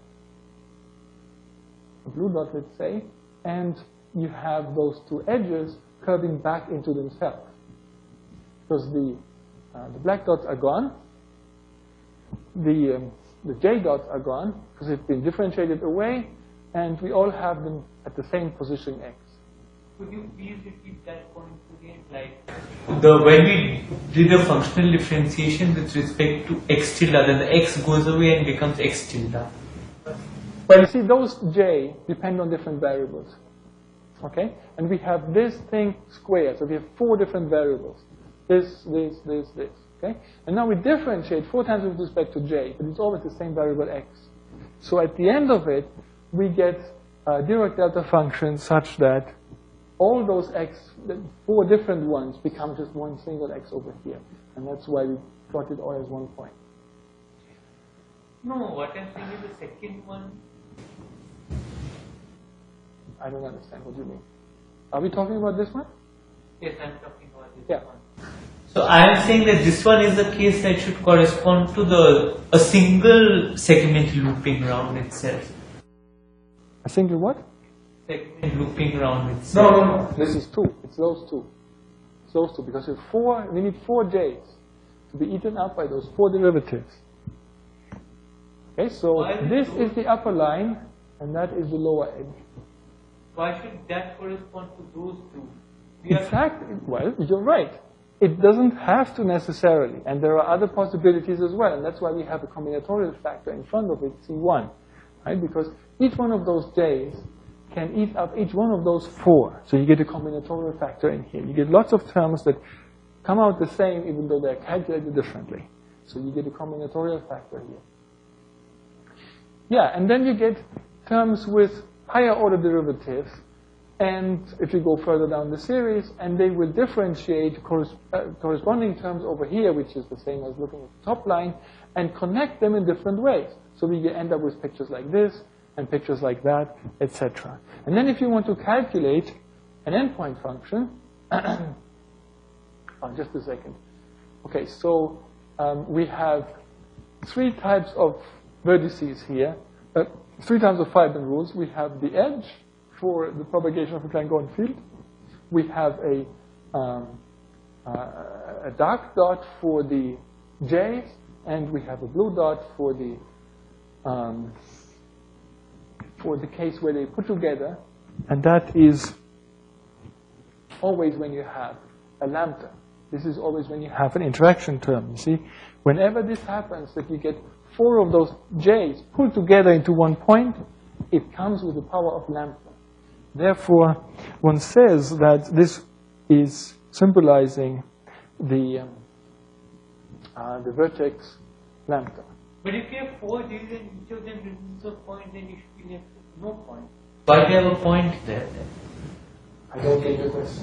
Speaker 1: a blue dot, let's say, and you have those two edges curving back into themselves. Because the, uh, the black dots are gone, the, um, the j dots are gone, because they've been differentiated away, and we all have them at the same position x.
Speaker 2: Could you please repeat that point again? Like the when we did a functional differentiation with respect to x tilde, then the x goes away and becomes x tilde.
Speaker 1: Well, you see, those j depend on different variables. Okay? And we have this thing squared. So we have four different variables. This, this, this, this. Okay? And now we differentiate four times with respect to j, but it's always the same variable x. So at the end of it, we get a Dirac delta function such that all those x, the four different ones, become just one single x over here. And that's why we plot it all as one point.
Speaker 2: No, what I'm saying is the second one.
Speaker 1: I don't understand what you mean. Are we talking about this one?
Speaker 2: Yes, I'm talking about this
Speaker 1: Yeah.
Speaker 2: one. So I am saying that this one is the case that should correspond to the a single segment looping round itself.
Speaker 1: A single what?
Speaker 2: Segment looping round itself.
Speaker 1: No, no, no. This is two. It's those two. It's those two. Because we have four, we need four j's to be eaten up by those four derivatives. Okay, so this is the upper line, and that is the lower edge.
Speaker 2: Why should that correspond to those two? We
Speaker 1: In fact, well, you're right. It doesn't have to necessarily, and there are other possibilities as well, and that's why we have a combinatorial factor in front of it, C one, right? Because each one of those j's can eat up each one of those four. So you get a combinatorial factor in here. You get lots of terms that come out the same even though they're calculated differently. So you get a combinatorial factor here. Yeah, and then you get terms with higher order derivatives, and if you go further down the series, and they will differentiate corres uh, corresponding terms over here, which is the same as looking at the top line, and connect them in different ways. So we end up with pictures like this, and pictures like that, et cetera. And then if you want to calculate an endpoint function, oh, just a second. Okay, so um, we have three types of vertices here, uh, three types of Feynman rules. We have the edge for the propagation of a Klein-Gordon field. We have a, um, uh, a dark dot for the J's, and we have a blue dot for the um, for the case where they put together, and that is always when you have a lambda. This is always when you have an interaction term. You see, whenever this happens, that you get four of those J's pulled together into one point, it comes with the power of lambda. Therefore, one says that this is symbolizing the, um, uh, the vertex lambda.
Speaker 2: But if you have four J's and each of them represents a point, then you should be left with no point. Why do you have a point there then?
Speaker 1: I don't get your question.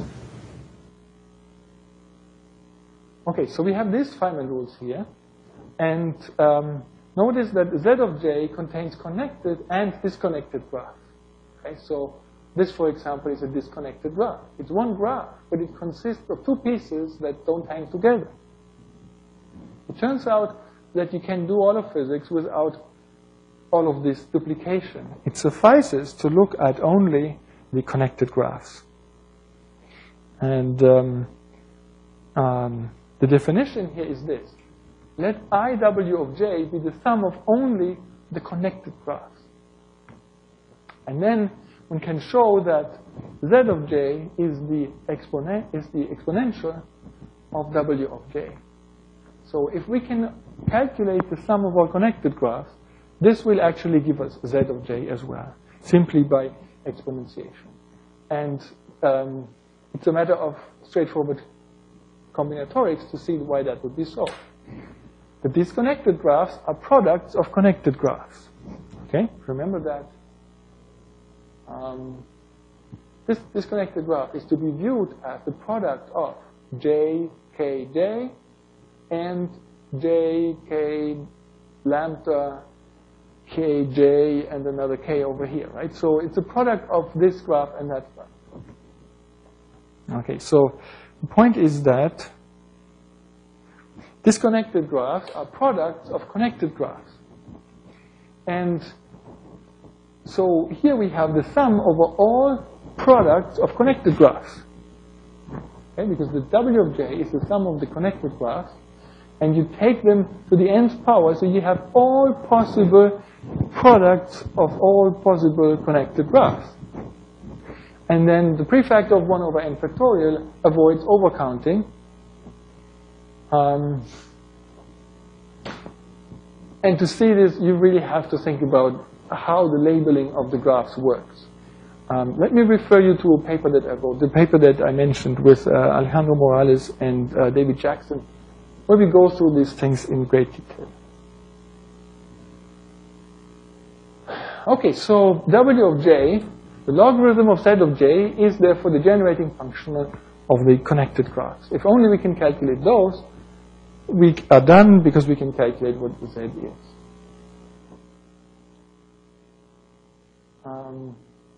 Speaker 1: Okay, so we have these Feynman rules here. And um, notice that Z of J contains connected and disconnected graphs. Okay, so this, for example, is a disconnected graph. It's one graph, but it consists of two pieces that don't hang together. It turns out that you can do all of physics without all of this duplication. It suffices to look at only the connected graphs. And um, um, the definition here is this. Let I W of J be the sum of only the connected graphs. And then one can show that Z of J is the, exponent, is the exponential of W of J. So if we can calculate the sum of our connected graphs, this will actually give us Z of J as well, simply by exponentiation. And um, it's a matter of straightforward combinatorics to see why that would be so. The disconnected graphs are products of connected graphs. Okay, remember that. Um, this disconnected graph is to be viewed as the product of J, K, J, and J, K, lambda, K, J, and another K over here, right? So it's a product of this graph and that graph. Okay, so the point is that disconnected graphs are products of connected graphs. And so here we have the sum over all products of connected graphs. Okay, because the W of J is the sum of the connected graphs, and you take them to the nth power, so you have all possible products of all possible connected graphs. And then the prefactor of one over n factorial avoids overcounting. Um, and to see this, you really have to think about how the labeling of the graphs works. Um, let me refer you to a paper that I wrote, the paper that I mentioned with uh, Alejandro Morales and uh, David Jackson, where we go through these things in great detail. Okay, so W of J, the logarithm of Z of J, is therefore the generating function of the connected graphs. If only we can calculate those, we are done because we can calculate what the Z is. Um,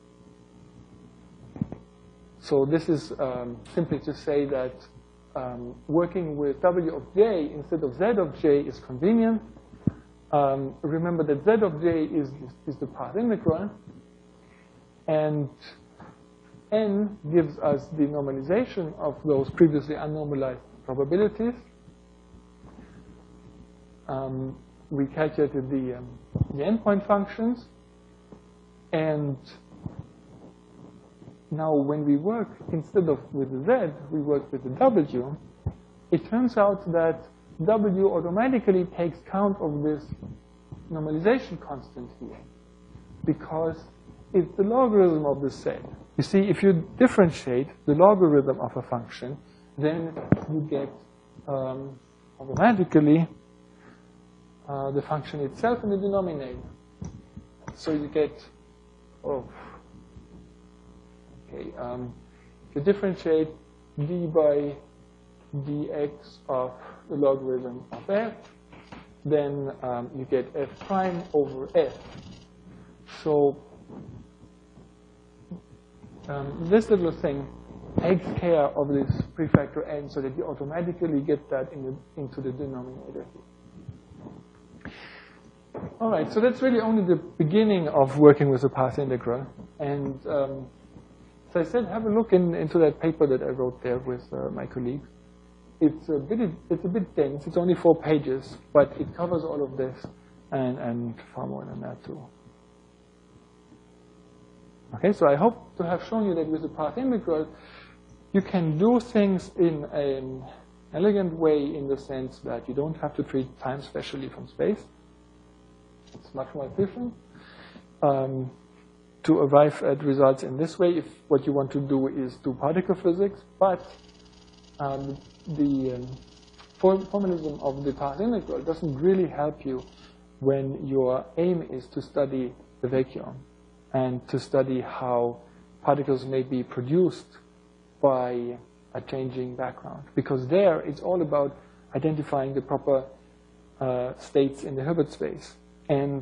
Speaker 1: so this is um, simply to say that um, working with W of J instead of Z of J is convenient. Um, remember that Z of J is, is the path integral, and N gives us the normalization of those previously unnormalized probabilities. Um, we calculated the, um, the endpoint functions, and now when we work, instead of with the Z, we work with the W. It turns out that W automatically takes count of this normalization constant here, because it's the logarithm of the set. You see, if you differentiate the logarithm of a function, then you get um, automatically uh, the function itself in the denominator. So you get, oh, okay. Um, if you differentiate d by dx of the logarithm of f, then um, you get f prime over f. So um, this little thing takes care of this prefactor n so that you automatically get that in the, into the denominator here. All right, so that's really only the beginning of working with the path integral. And um, as I said, have a look in, into that paper that I wrote there with uh, my colleagues. It's a bit it's a bit dense. It's only four pages, but it covers all of this and, and far more than that too. Okay, so I hope to have shown you that with the path integral, you can do things in an elegant way in the sense that you don't have to treat time specially from space. It's much more efficient um, to arrive at results in this way if what you want to do is do particle physics, but um, the um, form formalism of the path integral doesn't really help you when your aim is to study the vacuum and to study how particles may be produced by a changing background. Because there, it's all about identifying the proper uh, states in the Hilbert space. And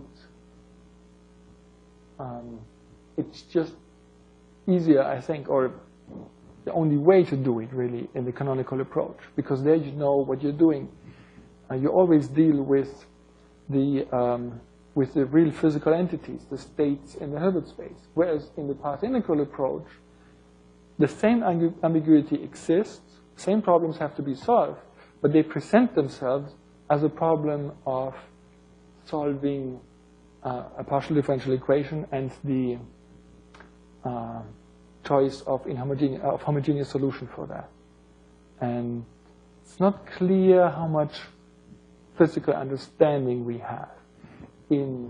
Speaker 1: um, it's just easier, I think, or the only way to do it, really, in the canonical approach. Because there you know what you're doing. Uh, you always deal with the, um, with the real physical entities, the states in the Hilbert space. Whereas in the path integral approach, the same ambiguity exists, same problems have to be solved, but they present themselves as a problem of solving uh, a partial differential equation and the uh, choice of, inhomogeneous, of homogeneous solution for that. And it's not clear how much physical understanding we have in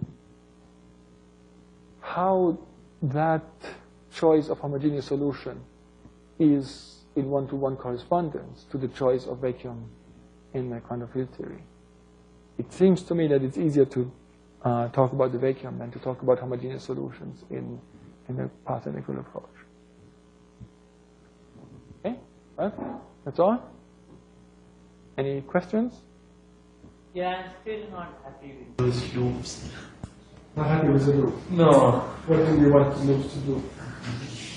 Speaker 1: how that choice of homogeneous solution is in one-to-one correspondence to the choice of vacuum in the quantum field theory. It seems to me that it's easier to uh, talk about the vacuum than to talk about homogeneous solutions in, in the path integral approach. Okay, well, that's all. Any questions?
Speaker 2: Yeah, I'm still not happy with those loops.
Speaker 1: Not happy with the loop?
Speaker 2: No.
Speaker 1: What do you want the loops to do?